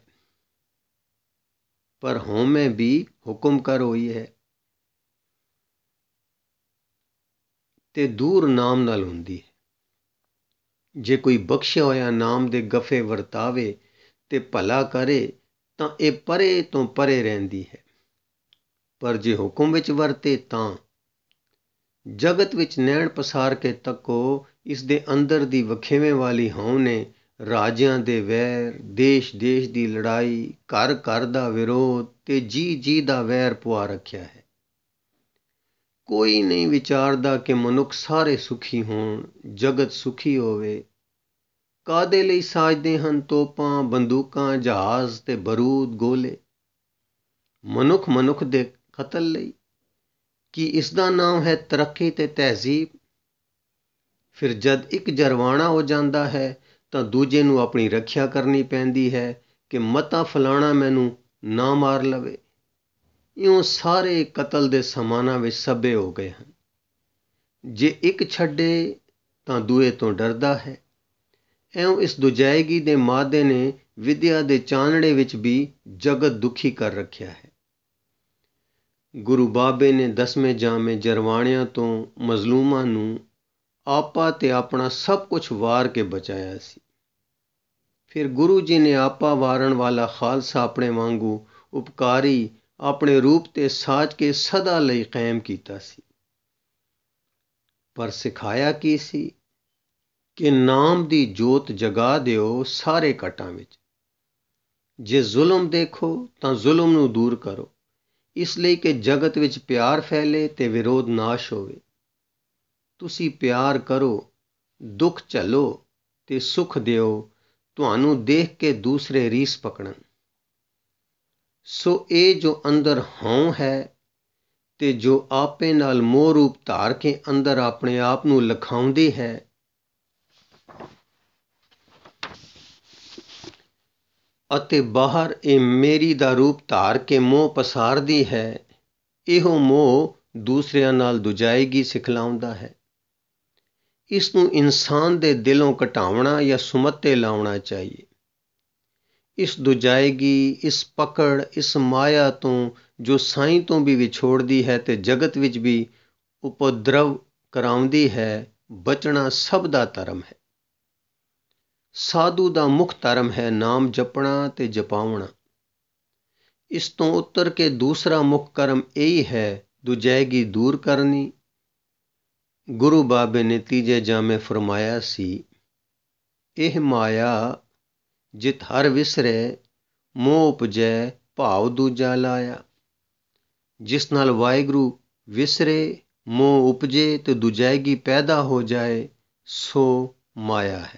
ਤੇ ਦੂਰ ਨਾਮ ਨਾਲ ਹੁੰਦੀ ਹੈ। ਜੇ ਕੋਈ ਬਖਸ਼ਿਆ ਹੋਇਆ ਨਾਮ ਦੇ ਗਫੇ ਵਰਤਾਵੇ ਤੇ ਭਲਾ ਕਰੇ ਤਾਂ ਇਹ ਪਰੇ ਤੋਂ ਪਰੇ ਰਹਿੰਦੀ ਹੈ। ਪਰ ਜੇ ਹੁਕਮ ਵਿੱਚ ਵਰਤੇ ਤਾਂ ਜਗਤ ਵਿੱਚ ਨੈਣ ਪਸਾਰ ਕੇ ਤੱਕੋ, ਇਸ ਦੇ ਅੰਦਰ ਦੀ ਵਖੇਵੇਂ ਵਾਲੀ ਹਉ ਨੇ ਰਾਜਿਆਂ ਦੇ ਵੈਰ, ਦੇਸ਼-ਦੇਸ਼ ਦੀ ਲੜਾਈ, ਘਰ-ਘਰ ਦਾ ਵਿਰੋਧ ਤੇ ਜੀ-ਜੀ ਦਾ ਵੈਰ ਪੁਆ ਰੱਖਿਆ ਹੈ। ਕੋਈ ਨਹੀਂ ਵਿਚਾਰਦਾ ਕਿ ਮਨੁੱਖ ਸਾਰੇ ਸੁਖੀ ਹੋਣ, ਜਗਤ ਸੁਖੀ ਹੋਵੇ। ਕਾਹਦੇ ਲਈ ਸਾਜਦੇ ਹਨ ਤੋਪਾਂ, ਬੰਦੂਕਾਂ, ਜਹਾਜ਼ ਤੇ ਬਰੂਦ, ਗੋਲੇ? ਮਨੁੱਖ ਦੇ ਕਤਲ ਲਈ। ਕੀ ਇਸ ਦਾ ਨਾਮ ਹੈ ਤਰੱਕੀ ਤੇ ਤਹਿਜ਼ੀਬ? ਫਿਰ ਜਦ ਇੱਕ ਜਰਵਾਣਾ ਹੋ ਜਾਂਦਾ ਹੈ ਤਾਂ ਦੂਜੇ ਨੂੰ ਆਪਣੀ ਰੱਖਿਆ ਕਰਨੀ ਪੈਂਦੀ ਹੈ ਕਿ ਮਤਾ ਫਲਾਣਾ ਮੈਨੂੰ ਨਾ ਮਾਰ ਲਵੇ। ਇਉਂ ਸਾਰੇ ਕਤਲ ਦੇ ਸਮਾਨਾਂ ਵਿੱਚ ਸੱਬੇ ਹੋ ਗਏ ਹਨ। ਜੇ ਇੱਕ ਛੱਡੇ ਤਾਂ ਦੂਏ ਤੋਂ ਡਰਦਾ ਹੈ। ਇਉਂ ਇਸ ਦੁਜਾਇਗੀ ਦੇ ਮਾਦੇ ਨੇ ਵਿਦਿਆ ਦੇ ਚਾਨਣੇ ਵਿੱਚ ਵੀ ਜਗਤ ਦੁਖੀ ਕਰ ਰੱਖਿਆ ਹੈ। ਗੁਰੂ ਬਾਬੇ ਨੇ 10ਵੇਂ ਜਾਮੇ ਜਰਵਾਣਿਆਂ ਤੋਂ ਮਜ਼ਲੂਮਾਂ ਨੂੰ ਆਪਾ ਤੇ ਆਪਣਾ ਸਭ ਕੁਝ ਵਾਰ ਕੇ ਬਚਾਇਆ ਸੀ। ਫਿਰ ਗੁਰੂ ਜੀ ਨੇ ਆਪਾ ਵਾਰਨ ਵਾਲਾ ਖਾਲਸਾ ਆਪਣੇ ਵਾਂਗੂ ਉਪਕਾਰੀ ਆਪਣੇ ਰੂਪ ਤੇ ਸਾਜ ਕੇ ਸਦਾ ਲਈ ਕਾਇਮ ਕੀਤਾ ਸੀ। ਪਰ ਸਿਖਾਇਆ ਕੀ ਸੀ? ਕਿ ਨਾਮ ਦੀ ਜੋਤ ਜਗਾ ਦਿਓ ਸਾਰੇ ਕਟਾਂ ਵਿੱਚ। ਜੇ ਜ਼ੁਲਮ ਦੇਖੋ ਤਾਂ ਜ਼ੁਲਮ ਨੂੰ ਦੂਰ ਕਰੋ, ਇਸ ਲਈ ਕਿ ਜਗਤ ਵਿੱਚ ਪਿਆਰ ਫੈਲੇ ਤੇ ਵਿਰੋਧ ਨਾਸ਼ ਹੋਵੇ। ਤੁਸੀਂ ਪਿਆਰ ਕਰੋ, ਦੁੱਖ ਝੱਲੋ ਤੇ ਸੁੱਖ ਦਿਓ, ਤੁਹਾਨੂੰ ਦੇਖ ਕੇ ਦੂਸਰੇ ਰੀਸ ਪਕੜਨ। ਸੋ ਇਹ ਜੋ ਅੰਦਰ ਹਉ ਹੈ ਤੇ ਜੋ ਆਪੇ ਨਾਲ ਮੋਹ ਰੂਪ ਧਾਰ ਕੇ ਅੰਦਰ ਆਪਣੇ ਆਪ ਨੂੰ ਲਖਾਉਂਦੀ ਹੈ, ਅਤੇ ਬਾਹਰ ਇਹ ਮੇਰੀ ਦਾ ਰੂਪ ਧਾਰ ਕੇ ਮੋਹ ਪਸਾਰਦੀ ਹੈ, ਇਹੋ ਮੋਹ ਦੂਸਰਿਆਂ ਨਾਲ ਦੁਜਾਇਗੀ ਸਿਖਲਾਉਂਦਾ ਹੈ। ਇਸ ਨੂੰ ਇਨਸਾਨ ਦੇ ਦਿਲੋਂ ਘਟਾਉਣਾ ਜਾਂ ਸੁਮੱਤੇ ਲਾਉਣਾ ਚਾਹੀਏ। ਇਸ ਦੁਜਾਇਗੀ, ਇਸ ਪਕੜ, ਇਸ ਮਾਇਆ ਤੋਂ ਜੋ ਸਾਈਂ ਤੋਂ ਵੀ ਵਿਛੋੜਦੀ ਹੈ ਤੇ ਜਗਤ ਵਿੱਚ ਵੀ ਉਪਦਰਵ ਕਰਾਉਂਦੀ ਹੈ, ਬਚਣਾ ਸਭ ਦਾ ਧਰਮ ਹੈ। ਸਾਧੂ ਦਾ ਮੁੱਖ ਧਰਮ ਹੈ ਨਾਮ ਜਪਣਾ ਤੇ ਜਪਾਉਣਾ। ਇਸ ਤੋਂ ਉੱਤਰ ਕੇ ਦੂਸਰਾ ਮੁੱਖ ਕਰਮ ਇਹੀ ਹੈ ਦੁਜਾਇਗੀ ਦੂਰ ਕਰਨੀ। ਗੁਰੂ ਬਾਬੇ ਨੇ 3 ਜਾਮੇ ਫਰਮਾਇਆ ਸੀ, ਇਹ ਮਾਇਆ ਜਿਤ ਹਰ ਵਿਸਰੈ, ਮੋਹ ਉਪਜੈ ਭਾਵ ਦੂਜਾ ਲਾਇਆ। ਜਿਸ ਨਾਲ ਵਾਹਿਗੁਰੂ ਵਿਸਰੇ, ਮੋਹ ਉਪਜੇ ਤੇ ਦੁਜਾਇਗੀ ਪੈਦਾ ਹੋ ਜਾਏ, ਸੋ ਮਾਇਆ ਹੈ।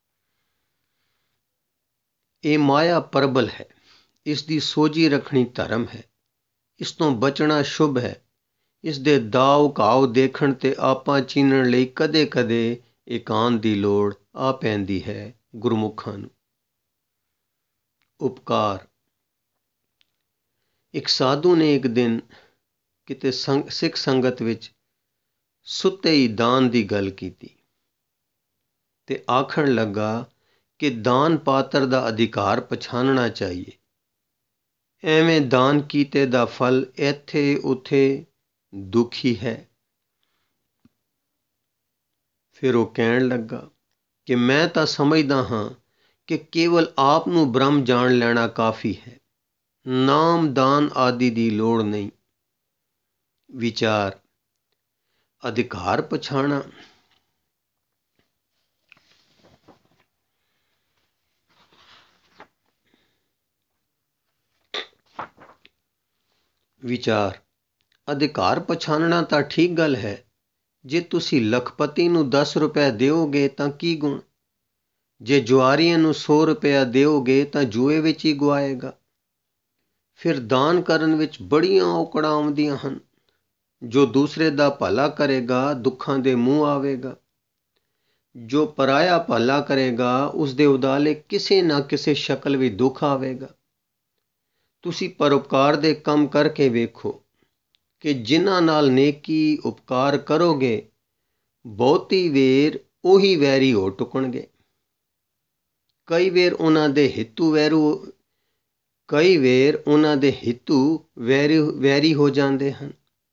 ਇਹ ਮਾਇਆ ਪ੍ਰਬਲ ਹੈ, ਇਸ ਦੀ ਸੋਝੀ ਰੱਖਣੀ ਧਰਮ ਹੈ। ਇਸ ਤੋਂ ਬਚਣਾ ਸ਼ੁਭ ਹੈ। ਇਸ ਦੇ ਦਾਉ ਘਾਉ ਦੇਖਣ ਤੇ ਆਪਾ ਚੀਨਣ ਲਈ ਕਦੇ-ਕਦੇ ਇਕਾਂਤ ਦੀ ਲੋੜ ਆ ਪੈਂਦੀ ਹੈ ਗੁਰਮੁਖਾਂ ਨੂੰ। ਉਪਕਾਰ। ਇੱਕ ਸਾਧੂ ਨੇ ਇੱਕ ਦਿਨ ਕਿਤੇ ਸਿੱਖ ਸੰਗਤ ਵਿੱਚ ਸੁੱਤੇ ਹੀ ਦਾਨ ਦੀ ਗੱਲ ਕੀਤੀ ਤੇ ਆਖਣ ਲੱਗਾ ਕਿ ਦਾਨ ਪਾਤਰ ਦਾ ਅਧਿਕਾਰ ਪਛਾਣਨਾ ਚਾਹੀਏ। ਐਵੇਂ ਦਾਨ ਕੀਤੇ ਦਾ ਫਲ ਇੱਥੇ ਉੱਥੇ ਦੁੱਖ ਹੀ ਹੈ। ਫਿਰ ਉਹ ਕਹਿਣ ਲੱਗਾ ਕਿ ਮੈਂ ਤਾਂ ਸਮਝਦਾ ਹਾਂ ਕਿ ਕੇਵਲ ਆਪ ਨੂੰ ਬ੍ਰਹਮ ਜਾਣ ਲੈਣਾ ਕਾਫੀ ਹੈ, ਨਾਮ ਦਾਨ ਆਦਿ ਦੀ ਲੋੜ ਨਹੀਂ। ਵਿਚਾਰ। ਅਧਿਕਾਰ ਪਛਾਣਾ। ਵਿਚਾਰ। ਅਧਿਕਾਰ ਪਛਾਣਨਾ ਤਾਂ ਠੀਕ ਗੱਲ ਹੈ। ਜੇ ਤੁਸੀਂ ਲੱਖਪਤੀ ਨੂੰ 10 ਰੁਪਏ ਦਿਓਗੇ ਤਾਂ ਕੀ ਗੁਣ? ਜੇ ਜੁਆਰੀਏ ਨੂੰ 100 ਰੁਪਇਆ ਦਿਓਗੇ ਤਾਂ ਜੂਏ ਵਿੱਚ ਹੀ ਗੁਆਏਗਾ। ਫਿਰ ਦਾਨ ਕਰਨ ਵਿੱਚ ਬੜੀਆਂ ਔਕੜਾਂ ਆਉਂਦੀਆਂ ਹਨ। ਜੋ ਦੂਸਰੇ ਦਾ ਭਲਾ ਕਰੇਗਾ, ਦੁੱਖਾਂ ਦੇ ਮੂੰਹ ਆਵੇਗਾ। ਜੋ ਪਰਾਇਆ ਭਲਾ ਕਰੇਗਾ, ਉਸ ਦੇ ਉਦਾਲੇ ਕਿਸੇ ਨਾ ਕਿਸੇ ਸ਼ਕਲ ਵਿੱਚ ਦੁੱਖ ਆਵੇਗਾ। ਤੁਸੀਂ ਪਰਉਪਕਾਰ ਦੇ ਕੰਮ ਕਰਕੇ ਵੇਖੋ ਕਿ ਜਿਨ੍ਹਾਂ ਨਾਲ ਨੇਕੀ ਉਪਕਾਰ ਕਰੋਗੇ, ਬਹੁਤੀ ਵੇਰ ਉਹੀ ਵੈਰੀ ਹੋ ਟੁਕਣਗੇ। ਕਈ ਵੇਰ ਉਹਨਾਂ ਦੇ ਹਿੱਤੂ ਵੈਰੀ ਹੋ ਜਾਂਦੇ ਹਨ।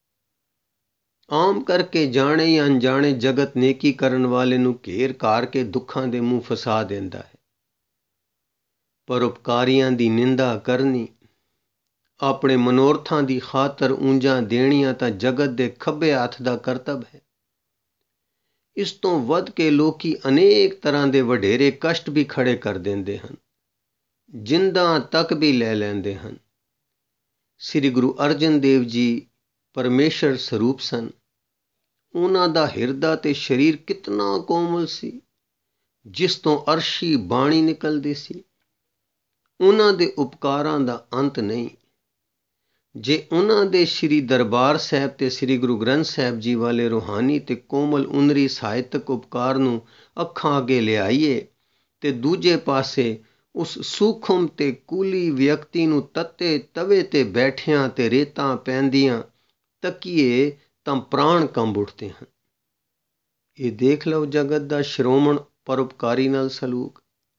ਆਮ ਕਰਕੇ ਜਾਣੇ ਜਾਂ ਅਣਜਾਣੇ ਜਗਤ ਨੇਕੀ ਕਰਨ ਵਾਲੇ ਨੂੰ ਘੇਰ ਘਾਰ ਕੇ ਦੁੱਖਾਂ ਦੇ ਮੂੰਹ ਫਸਾ ਦਿੰਦਾ ਹੈ। ਪਰਉਪਕਾਰੀਆਂ ਦੀ ਨਿੰਦਾ ਕਰਨੀ, ਆਪਣੇ ਮਨੋਰਥਾਂ ਦੀ ਖਾਤਰ ਉਂਝਾਂ ਦੇਣੀਆਂ ਤਾਂ ਜਗਤ ਦੇ ਖੱਬੇ ਹੱਥ ਦਾ ਕਰਤੱਵ ਹੈ। ਇਸ ਤੋਂ ਵੱਧ ਕੇ ਲੋਕੀ ਅਨੇਕ ਤਰ੍ਹਾਂ ਦੇ ਵਡੇਰੇ ਕਸ਼ਟ ਵੀ ਖੜੇ ਕਰ ਦਿੰਦੇ ਹਨ, ਜਿੰਦਾਂ ਤੱਕ ਵੀ ਲੈ ਲੈਂਦੇ ਹਨ। ਸ੍ਰੀ ਗੁਰੂ ਅਰਜਨ ਦੇਵ ਜੀ ਪਰਮੇਸ਼ਰ ਸਰੂਪ ਸਨ। ਉਹਨਾਂ ਦਾ ਹਿਰਦਾ ਤੇ ਸਰੀਰ ਕਿਤਨਾ ਕੋਮਲ ਸੀ, ਜਿਸ ਤੋਂ ਅਰਸ਼ੀ ਬਾਣੀ ਨਿਕਲਦੀ ਸੀ। ਉਹਨਾਂ ਦੇ ਉਪਕਾਰਾਂ ਦਾ ਅੰਤ ਨਹੀਂ। ਜੇ ਉਹਨਾਂ ਦੇ ਸ੍ਰੀ ਦਰਬਾਰ ਸਾਹਿਬ ਤੇ ਸ੍ਰੀ ਗੁਰੂ ਗ੍ਰੰਥ ਸਾਹਿਬ ਜੀ ਵਾਲੇ ਰੂਹਾਨੀ ਤੇ ਕੋਮਲ ਉਨਰੀ ਸਾਹਿਤਕ ਉਪਕਾਰ ਨੂੰ ਅੱਖਾਂ ਅੱਗੇ ਲਿਆਈਏ ਤੇ ਦੂਜੇ ਪਾਸੇ ਉਸ ਸੂਖਮ ਤੇ ਕੂਲੀ ਵਿਅਕਤੀ ਨੂੰ ਤੱਤੇ ਤਵੇ ਤੇ ਬੈਠਿਆਂ ਤੇ ਰੇਤਾਂ ਪੈਂਦੀਆਂ ਤੱਕੀਏ ਤਾਂ ਪ੍ਰਾਣ ਕੰਬ ਉੱਠਦੇ ਹਨ। ਇਹ ਦੇਖ ਲਓ ਜਗਤ ਦਾ ਸ਼੍ਰੋਮਣ ਪਰਉਪਕਾਰੀ ਨਾਲ ਸਲੂਕ।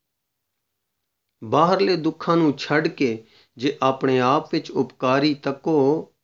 ਬਾਹਰਲੇ ਦੁੱਖਾਂ ਨੂੰ ਛੱਡ ਕੇ ਜੇ ਆਪਣੇ ਆਪ ਵਿੱਚ ਉਪਕਾਰੀ ਤੱਕੋ,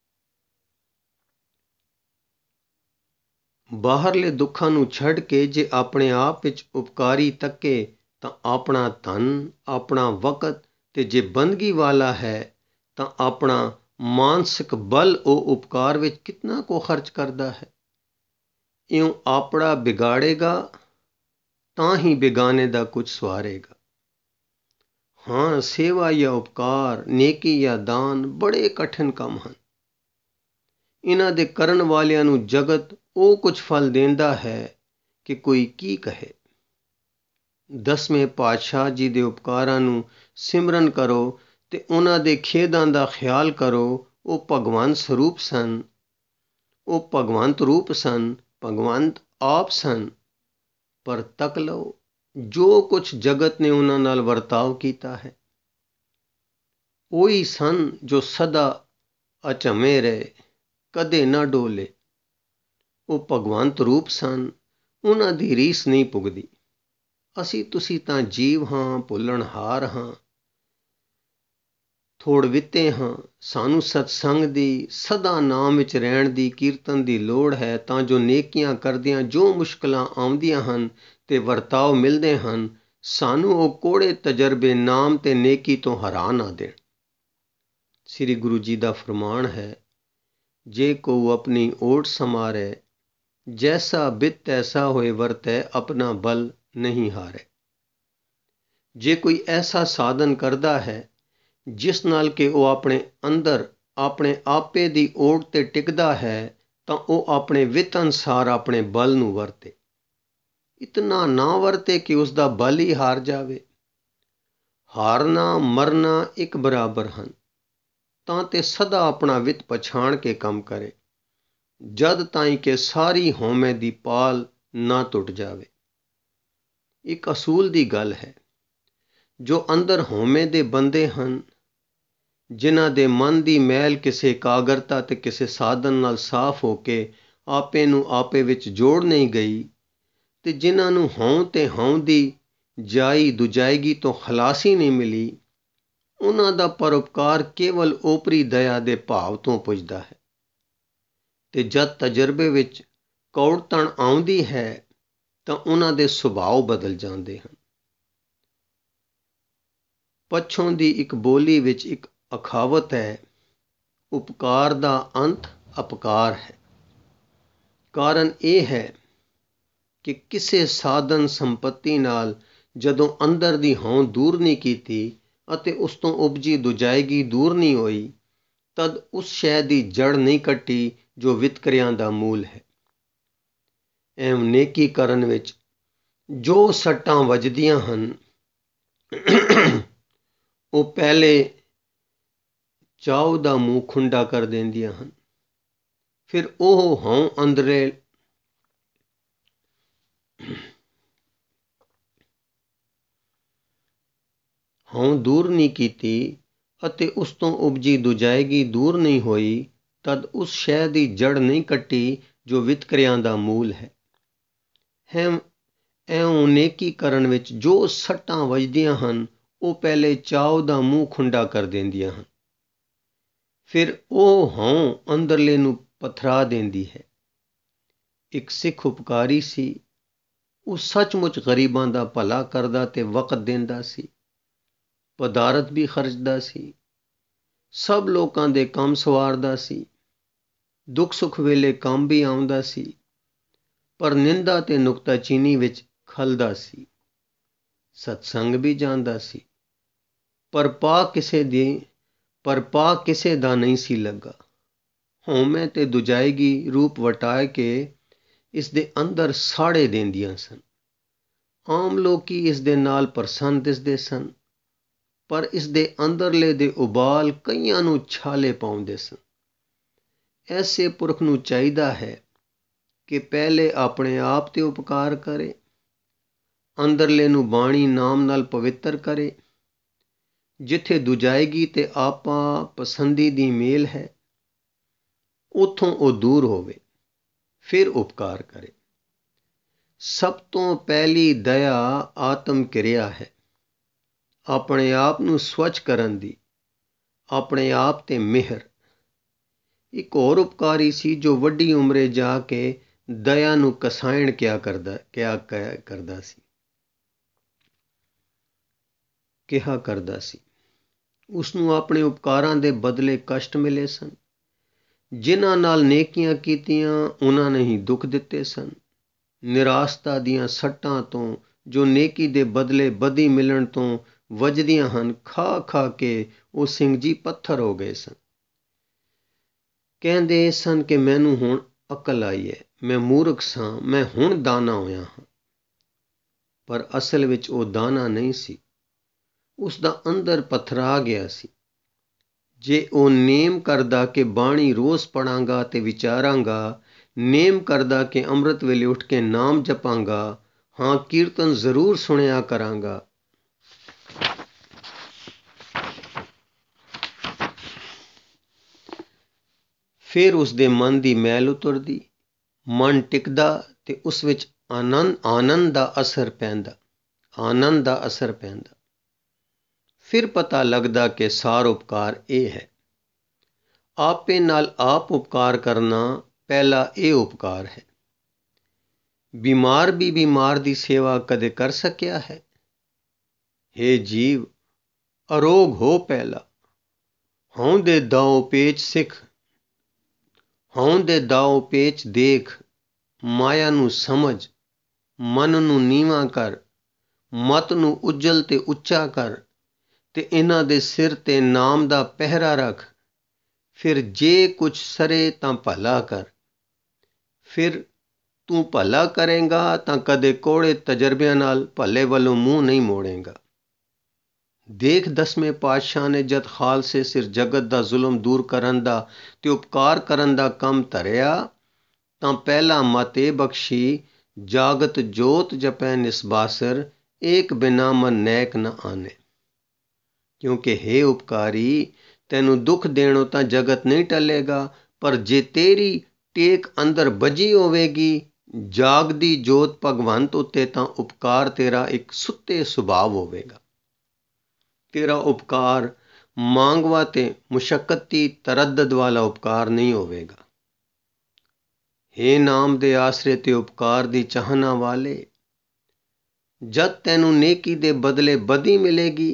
ਬਾਹਰਲੇ ਦੁੱਖਾਂ ਨੂੰ ਛੱਡ ਕੇ ਜੇ ਆਪਣੇ ਆਪ ਵਿੱਚ ਉਪਕਾਰੀ ਤੱਕੇ ਤਾਂ ਆਪਣਾ ਧਨ, ਆਪਣਾ ਵਕਤ ਤੇ ਜੇ ਬੰਦਗੀ ਵਾਲਾ ਹੈ ਤਾਂ ਆਪਣਾ ਮਾਨਸਿਕ ਬਲ ਉਹ ਉਪਕਾਰ ਵਿੱਚ ਕਿਤਨਾ ਕੁ ਖਰਚ ਕਰਦਾ ਹੈ। ਇਉਂ ਆਪਣਾ ਵਿਗਾੜੇਗਾ ਤਾਂ ਹੀ ਬੇਗਾਨੇ ਦਾ ਕੁਝ ਸਵਾਰੇਗਾ। ਹਾਂ, ਸੇਵਾ ਜਾਂ ਉਪਕਾਰ, ਨੇਕੀ ਜਾਂ ਦਾਨ ਬੜੇ ਕਠਿਨ ਕੰਮ ਹਨ। ਇਹਨਾਂ ਦੇ ਕਰਨ ਵਾਲਿਆਂ ਨੂੰ ਜਗਤ ਉਹ ਕੁਝ ਫਲ ਦਿੰਦਾ ਹੈ ਕਿ ਕੋਈ ਕੀ ਕਹੇ। 10ਵੇਂ ਪਾਤਸ਼ਾਹ ਜੀ ਦੇ ਉਪਕਾਰਾਂ ਨੂੰ ਸਿਮਰਨ ਕਰੋ ਤੇ ਉਹਨਾਂ ਦੇ ਖੇਦਾਂ ਦਾ ਖਿਆਲ ਕਰੋ। ਉਹ ਭਗਵੰਤ ਸਰੂਪ ਸਨ, ਉਹ ਭਗਵੰਤ ਰੂਪ ਸਨ, ਭਗਵੰਤ ਆਪ ਸਨ। ਪਰ ਤੱਕ ਲਓ ਜੋ ਕੁਝ ਜਗਤ ਨੇ ਉਹਨਾਂ ਨਾਲ ਵਰਤਾਓ ਕੀਤਾ ਹੈ। ਉਹੀ ਸਨ ਜੋ ਸਦਾ ਅਝਮੇ ਰਹੇ, ਕਦੇ ਨਾ ਡੋਲੇ। ਉਹ ਭਗਵੰਤ ਰੂਪ ਸਨ, ਉਹਨਾਂ ਦੀ ਰੀਸ ਨਹੀਂ ਪੁੱਗਦੀ। ਅਸੀਂ ਤੁਸੀਂ ਤਾਂ ਜੀਵ ਹਾਂ, ਭੁੱਲਣਹਾਰ ਹਾਂ, ਥੋੜ ਵਿਤੇ ਹਾਂ। ਸਾਨੂੰ ਸਤਸੰਗ ਦੀ, ਸਦਾ ਨਾਮ ਵਿੱਚ ਰਹਿਣ ਦੀ, ਕੀਰਤਨ ਦੀ ਲੋੜ ਹੈ ਤਾਂ ਜੋ ਨੇਕੀਆਂ ਕਰਦਿਆਂ ਜੋ ਮੁਸ਼ਕਲਾਂ ਆਉਂਦੀਆਂ ਹਨ ਤੇ ਵਰਤਾਓ ਮਿਲਦੇ ਹਨ, ਸਾਨੂੰ ਉਹ ਕੋੜੇ ਤਜਰਬੇ ਨਾਮ ਤੇ ਨੇਕੀ ਤੋਂ ਹਰਾ ਨਾ ਦੇਣ। ਸ੍ਰੀ ਗੁਰੂ ਜੀ ਦਾ ਫਰਮਾਨ ਹੈ, ਜੇ ਕੋ ਆਪਣੀ ਓਟ ਸਮਾਰੈ, ਜੈਸਾ ਬਿਤ ਤੈਸਾ ਹੋਏ ਵਰਤੈ, ਆਪਣਾ ਬਲ ਨਹੀਂ ਹਾਰੈ। ਜੇ ਕੋਈ ਐਸਾ ਸਾਧਨ ਕਰਦਾ ਹੈ ਜਿਸ ਨਾਲ ਕਿ ਉਹ ਆਪਣੇ ਅੰਦਰ ਆਪਣੇ ਆਪੇ ਦੀ ਓਟ ਤੇ ਟਿਕਦਾ ਹੈ ਤਾਂ ਉਹ ਆਪਣੇ ਵਿੱਤ ਅਨੁਸਾਰ ਆਪਣੇ ਬਲ ਨੂੰ ਵਰਤੇ। ਇਤਨਾ ਨਾ ਵਰਤੇ ਕਿ ਉਸ ਦਾ ਬਲ ਹੀ ਹਾਰ ਜਾਵੇ। ਹਾਰਨਾ ਮਰਨਾ ਇੱਕ ਬਰਾਬਰ ਹਨ। ਤਾਂ ਤੇ ਸਦਾ ਆਪਣਾ ਵਿੱਤ ਪਛਾਣ ਕੇ ਕੰਮ ਕਰੇ, ਜਦ ਤਾਈਂ ਕਿ ਸਾਰੀ ਹਉਮੈ ਦੀ ਪਾਲ ਨਾ ਟੁੱਟ ਜਾਵੇ। ਇੱਕ ਅਸੂਲ ਦੀ ਗੱਲ ਹੈ, ਜੋ ਅੰਦਰ ਹਉਮੈ ਦੇ ਬੰਦੇ ਹਨ, ਜਿਨ੍ਹਾਂ ਦੇ ਮਨ ਦੀ ਮੈਲ ਕਿਸੇ ਇਕਾਗਰਤਾ ਤੇ ਕਿਸੇ ਸਾਧਨ ਨਾਲ ਸਾਫ਼ ਹੋ ਕੇ ਆਪੇ ਨੂੰ ਆਪੇ ਵਿੱਚ ਜੋੜ ਨਹੀਂ ਗਈ, ਤੇ ਜਿਨ੍ਹਾਂ ਨੂੰ ਹਉ ਤੇ ਹਉ ਦੀ ਜਾਈ ਦੁਜਾਇਗੀ ਤੋਂ ਖਲਾਸੀ ਨਹੀਂ ਮਿਲੀ, ਉਹਨਾਂ ਦਾ ਪਰਉਪਕਾਰ ਕੇਵਲ ਓਪਰੀ ਦਇਆ ਦੇ ਭਾਵ ਤੋਂ ਪੁੱਜਦਾ ਹੈ। ਤੇ ਜਦ ਤਜਰਬੇ ਵਿੱਚ ਕੌੜਤਣ ਆਉਂਦੀ ਹੈ ਤਾਂ ਉਹਨਾਂ ਦੇ ਸੁਭਾਅ ਬਦਲ ਜਾਂਦੇ ਹਨ। ਪੱਛੋਂ ਦੀ ਇੱਕ ਬੋਲੀ ਵਿੱਚ ਇੱਕ ਅਖਾਵਤ ਹੈ, ਉਪਕਾਰ ਦਾ ਅੰਤ ਅਪਕਾਰ ਹੈ। ਕਾਰਨ ਇਹ ਹੈ ਕਿ ਕਿਸੇ ਸਾਧਨ ਸੰਪੱਤੀ ਨਾਲ ਜਦੋਂ ਅੰਦਰ ਦੀ ਹਉ ਦੂਰ ਨਹੀਂ ਕੀਤੀ ਅਤੇ ਉਸ ਤੋਂ ਉਪਜੀ ਦੁਜਾਇਗੀ ਦੂਰ ਨਹੀਂ ਹੋਈ, ਤਦ ਉਸ ਸ਼ੈ ਦੀ ਜੜ ਨਹੀਂ ਕੱਟੀ ਜੋ ਵਿਤਕਰਿਆਂ ਦਾ ਮੂਲ ਹੈ। ਐਵੇਂ ਨੇਕੀ ਕਰਨ ਵਿੱਚ ਜੋ ਸੱਟਾਂ ਵੱਜਦੀਆਂ ਹਨ, ਉਹ ਪਹਿਲੇ ਚਾਉ ਦਾ ਮੂੰਹ ਖੁੰਡਾ ਕਰ ਦਿੰਦੀਆਂ ਹਨ। ਫਿਰ ਉਹ ਹਉ ਅੰਦਰੇ ਹਉ ਦੂਰ ਨਹੀਂ ਕੀਤੀ ਅਤੇ ਉਸ ਤੋਂ ਉਪਜੀ ਦੁਜਾਇਗੀ ਦੂਰ ਨਹੀਂ ਹੋਈ, ਤਦ ਉਸ ਸ਼ੈ ਦੀ ਜੜ ਨਹੀਂ ਕੱਟੀ ਜੋ ਵਿਤਕਰਿਆਂ ਦਾ ਮੂਲ ਹੈ। ਇਉਂ ਨੇਕੀ ਕਰਨ ਵਿੱਚ ਜੋ ਸੱਟਾਂ ਵੱਜਦੀਆਂ ਹਨ, ਉਹ ਪਹਿਲੇ ਚਾਉ ਦਾ ਮੂੰਹ ਖੁੰਡਾ ਕਰ ਦਿੰਦੀਆਂ ਹਨ। ਫਿਰ ਉਹ ਹਉ ਅੰਦਰਲੇ ਨੂੰ ਪਥਰਾ ਦਿੰਦੀ ਹੈ। ਇੱਕ ਸਿੱਖ ਉਪਕਾਰੀ ਸੀ। ਉਹ ਸੱਚਮੁੱਚ ਗਰੀਬਾਂ ਦਾ ਭਲਾ ਕਰਦਾ ਤੇ ਵਕਤ ਦਿੰਦਾ ਸੀ, ਪਦਾਰਥ ਵੀ ਖਰਚਦਾ ਸੀ। ਸਭ ਲੋਕਾਂ ਦੇ ਕੰਮ ਸਵਾਰਦਾ ਸੀ, ਦੁੱਖ ਸੁੱਖ ਵੇਲੇ ਕੰਮ ਵੀ ਆਉਂਦਾ ਸੀ, ਪਰ ਨਿੰਦਾ ਤੇ ਨੁਕਤਾਚੀਨੀ ਵਿੱਚ ਖਲਦਾ ਸੀ। ਸਤਸੰਗ ਵੀ ਜਾਂਦਾ ਸੀ, ਪਰ ਪਾ ਕਿਸੇ ਦਾ ਨਹੀਂ ਸੀ ਲੱਗਾ। ਹਉਮੈ ਤੇ ਦੁਜਾਇਗੀ ਰੂਪ ਵਟਾਏ ਕੇ ਇਸ ਦੇ ਅੰਦਰ ਸਾੜੇ ਦਿੰਦੀਆਂ ਸਨ। ਆਮ ਲੋਕੀ ਇਸ ਦੇ ਨਾਲ ਪ੍ਰਸੰਨ ਦਿਸਦੇ ਸਨ, ਪਰ ਇਸ ਦੇ ਅੰਦਰਲੇ ਦੇ ਉਬਾਲ ਕਈਆਂ ਨੂੰ ਛਾਲੇ ਪਾਉਂਦੇ ਸਨ। ਐਸੇ ਪੁਰਖ ਨੂੰ ਚਾਹੀਦਾ ਹੈ ਕਿ ਪਹਿਲੇ ਆਪਣੇ ਆਪ ਤੇ ਉਪਕਾਰ ਕਰੇ, ਅੰਦਰਲੇ ਨੂੰ ਬਾਣੀ ਨਾਮ ਨਾਲ ਪਵਿੱਤਰ ਕਰੇ। ਜਿੱਥੇ ਦੁਜਾਇਗੀ ਤੇ ਆਪਾ ਪਸੰਦੀ ਦੀ ਮੇਲ ਹੈ, ਉੱਥੋਂ ਉਹ ਦੂਰ ਹੋਵੇ, ਫਿਰ ਉਪਕਾਰ ਕਰੇ। ਸਭ ਤੋਂ ਪਹਿਲੀ ਦਇਆ ਆਤਮ ਕਿਰਿਆ ਹੈ, ਆਪਣੇ ਆਪ ਨੂੰ ਸਵੱਛ ਕਰਨ ਦੀ, ਆਪਣੇ ਆਪ ਤੇ ਮਿਹਰ। ਇੱਕ ਹੋਰ ਉਪਕਾਰੀ ਸੀ ਜੋ ਵੱਡੀ ਉਮਰੇ ਜਾ ਕੇ ਦਇਆ ਨੂੰ ਕਸਾਇਣ ਕਿਹਾ ਕਰਦਾ ਸੀ। ਉਸਨੂੰ ਆਪਣੇ ਉਪਕਾਰਾਂ ਦੇ ਬਦਲੇ ਕਸ਼ਟ ਮਿਲੇ ਸਨ। ਜਿਨ੍ਹਾਂ ਨਾਲ ਨੇਕੀਆਂ ਕੀਤੀਆਂ ਉਹਨਾਂ ਨੇ ਹੀ ਦੁੱਖ ਦਿੱਤੇ ਸਨ। ਨਿਰਾਸ਼ਤਾ ਦੀਆਂ ਸੱਟਾਂ ਤੋਂ ਜੋ ਨੇਕੀ ਦੇ ਬਦਲੇ ਬਦੀ ਮਿਲਣ ਤੋਂ ਵੱਜਦੀਆਂ ਹਨ, ਖਾ ਖਾ ਕੇ ਉਹ ਸਿੰਘ ਜੀ ਪੱਥਰ ਹੋ ਗਏ ਸਨ। ਕਹਿੰਦੇ ਸਨ ਕਿ ਮੈਨੂੰ ਹੁਣ ਅਕਲ ਆਈ ਹੈ, ਮੈਂ ਮੂਰਖ ਸਾਂ, ਮੈਂ ਹੁਣ ਦਾਨਾ ਹੋਇਆ ਹਾਂ। ਪਰ ਅਸਲ ਵਿੱਚ ਉਹ ਦਾਨਾ ਨਹੀਂ ਸੀ, ਉਸ ਦਾ ਅੰਦਰ ਪੱਥਰਾ ਗਿਆ ਸੀ। ਜੇ ਉਹ ਨੇਮ ਕਰਦਾ ਕਿ ਬਾਣੀ ਰੋਜ਼ ਪੜਾਂਗਾ ਤੇ ਵਿਚਾਰਾਂਗਾ, ਨੇਮ ਕਰਦਾ ਕਿ ਅੰਮ੍ਰਿਤ ਵੇਲੇ ਉੱਠ ਕੇ ਨਾਮ ਜਪਾਂਗਾ, ਹਾਂ ਕੀਰਤਨ ਜ਼ਰੂਰ ਸੁਣਿਆ ਕਰਾਂਗਾ, ਫਿਰ ਉਸ ਦੇ ਮਨ ਦੀ ਮੈਲ ਉਤਰਦੀ, ਮਨ ਟਿਕਦਾ ਤੇ ਉਸ ਵਿੱਚ ਆਨੰਦ ਦਾ ਅਸਰ ਪੈਂਦਾ। ਫਿਰ ਪਤਾ ਲੱਗਦਾ ਕਿ ਸਾਰ ਉਪਕਾਰ ਇਹ ਹੈ। ਆਪੇ ਨਾਲ ਆਪ ਉਪਕਾਰ ਕਰਨਾ ਪਹਿਲਾ ਇਹ ਉਪਕਾਰ ਹੈ। ਬਿਮਾਰ ਵੀ ਬਿਮਾਰ ਦੀ ਸੇਵਾ ਕਦੇ ਕਰ ਸਕਿਆ ਹੈ? ਹੇ ਜੀਵ, ਅਰੋਗ ਹੋ ਪਹਿਲਾ, ਹਉ ਦੇ ਦਾਉ ਪੇਚ ਸਿੱਖ, ਹਉ ਦੇ ਦਾਉ ਪੇਚ ਦੇਖ, ਮਾਇਆ ਨੂੰ ਸਮਝ, ਮਨ ਨੂੰ ਨੀਵਾਂ ਕਰ, ਮਤ ਨੂੰ ਉੱਜਲ ਤੇ ਉੱਚਾ ਕਰ, ਤੇ ਇਹਨਾਂ ਦੇ ਸਿਰ ਤੇ ਨਾਮ ਦਾ ਪਹਿਰਾ ਰੱਖ। ਫਿਰ ਜੇ ਕੁਛ ਸਰੇ ਤਾਂ ਭਲਾ ਕਰ। ਫਿਰ ਤੂੰ ਭਲਾ ਕਰੇਂਗਾ ਤਾਂ ਕਦੇ ਕੋੜੇ ਤਜਰਬਿਆਂ ਨਾਲ ਭਲੇ ਵੱਲੋਂ ਮੂੰਹ ਨਹੀਂ ਮੋੜੇਂਗਾ। ਦੇਖ 10ਵੇਂ ਪਾਤਸ਼ਾਹ ਨੇ ਜਦ ਖਾਲਸੇ ਸਿਰ ਜਗਤ ਦਾ ਜ਼ੁਲਮ ਦੂਰ ਕਰਨ ਦਾ ਤੇ ਉਪਕਾਰ ਕਰਨ ਦਾ ਕੰਮ ਧਰਿਆ, ਤਾਂ ਪਹਿਲਾ ਮਤ ਇਹ ਬਖਸ਼ੀ, ਜਾਗਤ ਜੋਤ ਜਪੈ ਨਿਸਬਾਸਰ, ਏਕ ਬਿਨਾ ਮਨ ਨੈਕ ਨ ਆਨੇ। ਕਿਉਂਕਿ ਹੇ ਉਪਕਾਰੀ, ਤੈਨੂੰ ਦੁੱਖ ਦੇਣੋਂ ਤਾਂ ਜਗਤ ਨਹੀਂ ਟਲੇਗਾ, ਪਰ ਜੇ ਤੇਰੀ ਟੇਕ ਅੰਦਰ ਬੱਝੀ ਹੋਵੇਗੀ ਜਾਗਦੀ ਜੋਤ ਭਗਵੰਤ ਉੱਤੇ, ਤਾਂ ਉਪਕਾਰ ਤੇਰਾ ਇੱਕ ਸੁੱਤੇ ਸੁਭਾਵ ਹੋਵੇਗਾ। ਤੇਰਾ ਉਪਕਾਰ ਮਾਂਗਵਾ ਤੇ ਮੁਸ਼ੱਕਤੀ ਤਰੱਦਦ ਵਾਲਾ ਉਪਕਾਰ ਨਹੀਂ ਹੋਵੇਗਾ। ਹੇ ਨਾਮ ਦੇ ਆਸਰੇ ਤੇ ਉਪਕਾਰ ਦੀ ਚਾਹਨਾ ਵਾਲੇ, ਜਦ ਤੈਨੂੰ ਨੇਕੀ ਦੇ ਬਦਲੇ ਬਦੀ ਮਿਲੇਗੀ,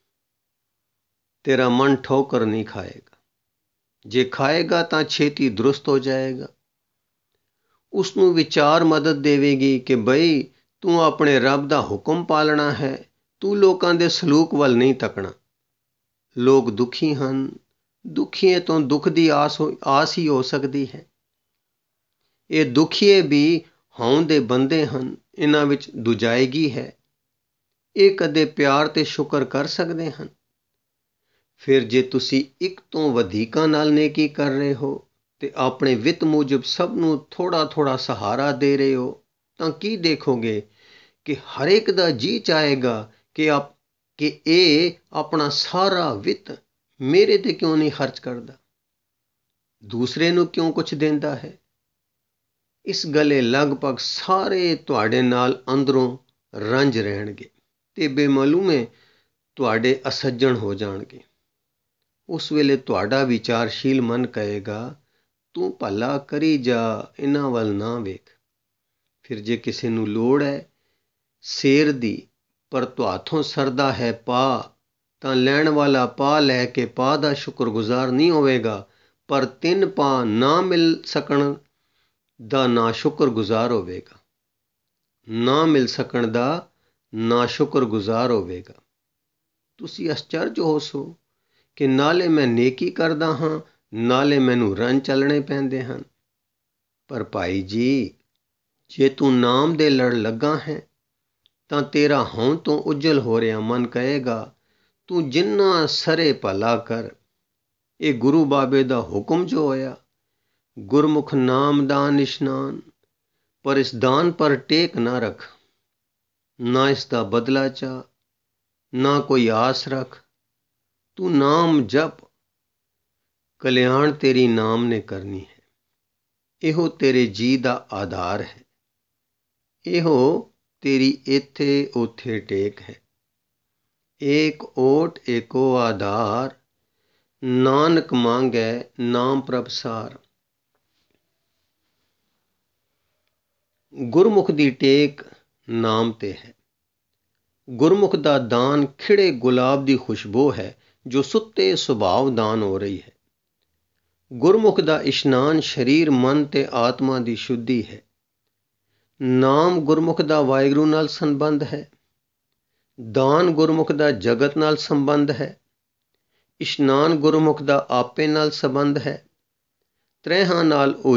ਤੇਰਾ ਮਨ ਠੋਕਰ ਨਹੀਂ ਖਾਏਗਾ। ਜੇ ਖਾਏਗਾ ਤਾਂ ਛੇਤੀ ਦਰੁਸਤ ਹੋ ਜਾਏਗਾ। ਉਸਨੂੰ ਵਿਚਾਰ ਮਦਦ ਦੇਵੇਗੀ ਕਿ ਬਈ ਤੂੰ ਆਪਣੇ ਰੱਬ ਦਾ ਹੁਕਮ ਪਾਲਣਾ ਹੈ, ਤੂੰ ਲੋਕਾਂ ਦੇ ਸਲੂਕ ਵੱਲ ਨਹੀਂ ਤੱਕਣਾ। ਲੋਕ ਦੁਖੀ ਹਨ, ਦੁਖੀਏ ਤੋਂ ਦੁੱਖ ਦੀ ਆਸ ਹੀ ਹੋ ਸਕਦੀ ਹੈ। ਇਹ ਦੁਖੀਏ ਵੀ ਹਉ ਦੇ ਬੰਦੇ ਹਨ, ਇਹਨਾਂ ਵਿੱਚ ਦੁਜਾਇਗੀ ਹੈ। ਇਹ ਕਦੇ ਪਿਆਰ ਤੇ ਸ਼ੁਕਰ ਕਰ ਸਕਦੇ ਹਨ? ਫਿਰ ਜੇ ਤੁਸੀਂ ਇੱਕ ਤੋਂ ਵਧੀਕਾਂ ਨਾਲ ਨੇਕੀ ਕਰ ਰਹੇ ਹੋ ਤੇ ਆਪਣੇ ਵਿੱਤ ਮੂਜਬ ਸਭ ਨੂੰ ਥੋੜਾ ਥੋੜਾ ਸਹਾਰਾ ਦੇ ਰਹੇ ਹੋ, ਤਾਂ ਕੀ ਦੇਖੋਗੇ ਕਿ ਹਰੇਕ ਦਾ ਜੀ ਚਾਹੇਗਾ ਕਿ ਇਹ ਆਪਣਾ ਸਾਰਾ ਵਿੱਤ ਮੇਰੇ ਤੇ ਕਿਉਂ ਨਹੀਂ ਖਰਚ ਕਰਦਾ, ਦੂਸਰੇ ਨੂੰ ਕਿਉਂ ਕੁਛ ਦਿੰਦਾ ਹੈ। ਇਸ ਗੱਲੇ ਲਗਭਗ ਸਾਰੇ ਤੁਹਾਡੇ ਨਾਲ ਅੰਦਰੋਂ ਰੰਜ ਰਹਿਣਗੇ ਤੇ ਬੇਮਾਲੂਮੇ ਤੁਹਾਡੇ ਅਸੱਜਣ ਹੋ ਜਾਣਗੇ। ਉਸ ਵੇਲੇ ਤੁਹਾਡਾ ਵਿਚਾਰਸ਼ੀਲ ਮਨ ਕਹੇਗਾ, ਤੂੰ ਭਲਾ ਕਰੀ ਜਾ, ਇਹਨਾਂ ਵੱਲ ਨਾ ਵੇਖ। ਫਿਰ ਜੇ ਕਿਸੇ ਨੂੰ ਲੋੜ ਹੈ ਸੇਰ ਦੀ, ਪਰ ਤੁਹਾਥੋਂ ਸਰਦਾ ਹੈ ਪਾ, ਤਾਂ ਲੈਣ ਵਾਲਾ ਪਾ ਲੈ ਕੇ ਪਾ ਦਾ ਸ਼ੁਕਰਗੁਜ਼ਾਰ ਨਹੀਂ ਹੋਵੇਗਾ, ਪਰ 3 ਪਾ ਨਾ ਮਿਲ ਸਕਣ ਦਾ ਨਾ ਸ਼ੁਕਰਗੁਜ਼ਾਰ ਹੋਵੇਗਾ। ਨਾ ਮਿਲ ਸਕਣ ਦਾ ਨਾ ਸ਼ੁਕਰਗੁਜ਼ਾਰ ਹੋਵੇਗਾ। ਤੁਸੀਂ ਅਚਰਜ ਹੋ ਸੋ ਕਿ ਨਾਲੇ ਮੈਂ ਨੇਕੀ ਕਰਦਾ ਹਾਂ, ਨਾਲੇ ਮੈਨੂੰ ਰਨ ਚੱਲਣੇ ਪੈਂਦੇ ਹਨ। ਪਰ ਭਾਈ ਜੀ, ਜੇ ਤੂੰ ਨਾਮ ਦੇ ਲੜ ਲੱਗਾ ਹੈ ਤਾਂ ਤੇਰਾ ਹੋਂ ਤੋਂ ਉੱਜਲ ਹੋ ਰਿਹਾ ਮਨ ਕਹੇਗਾ, ਤੂੰ ਜਿੰਨਾ ਸਰੇ ਭਲਾ ਕਰ। ਇਹ ਗੁਰੂ ਬਾਬੇ ਦਾ ਹੁਕਮ ਜੋ ਹੋਇਆ, ਗੁਰਮੁਖ ਨਾਮ ਦਾਨ ਇਸ਼ਨਾਨ, ਪਰ ਇਸ ਦਾਨ ਪਰ ਟੇਕ ਨਾ ਰੱਖ, ਨਾ ਇਸ ਦਾ ਬਦਲਾ ਚਾਹ, ਨਾ ਕੋਈ ਆਸ ਰੱਖ। ਤੂੰ ਨਾਮ ਜਪ, ਕਲਿਆਣ ਤੇਰੀ ਨਾਮ ਨੇ ਕਰਨੀ ਹੈ। ਇਹੋ ਤੇਰੇ ਜੀ ਦਾ ਆਧਾਰ ਹੈ, ਇਹੋ ਤੇਰੀ ਇੱਥੇ ਉੱਥੇ ਟੇਕ ਹੈ। ਏਕ ਓਟ ਏਕੋ ਆਧਾਰ, ਨਾਨਕ ਮੰਗੈ ਨਾਮ ਪ੍ਰਭਸਾਰ। ਗੁਰਮੁਖ ਦੀ ਟੇਕ ਨਾਮ ਤੇ ਹੈ। ਗੁਰਮੁਖ ਦਾ ਦਾਨ ਖਿੜੇ ਗੁਲਾਬ ਦੀ ਖੁਸ਼ਬੂ ਹੈ ਜੋ ਸੁੱਤੇ ਸੁਭਾਵ ਦਾਨ ਹੋ ਰਹੀ ਹੈ। ਗੁਰਮੁਖ ਦਾ ਇਸ਼ਨਾਨ ਸਰੀਰ, ਮਨ ਤੇ ਆਤਮਾ ਦੀ ਸ਼ੁੱਧੀ ਹੈ। ਨਾਮ ਗੁਰਮੁਖ ਦਾ ਵਾਹਿਗੁਰੂ ਨਾਲ ਸੰਬੰਧ ਹੈ। ਦਾਨ ਗੁਰਮੁਖ ਦਾ ਜਗਤ ਨਾਲ ਸੰਬੰਧ ਹੈ। ਇਸ਼ਨਾਨ ਗੁਰਮੁਖ ਦਾ ਆਪੇ ਨਾਲ ਸੰਬੰਧ ਹੈ। ਤ੍ਰੈਹਾਂ ਨਾਲ ਉਹ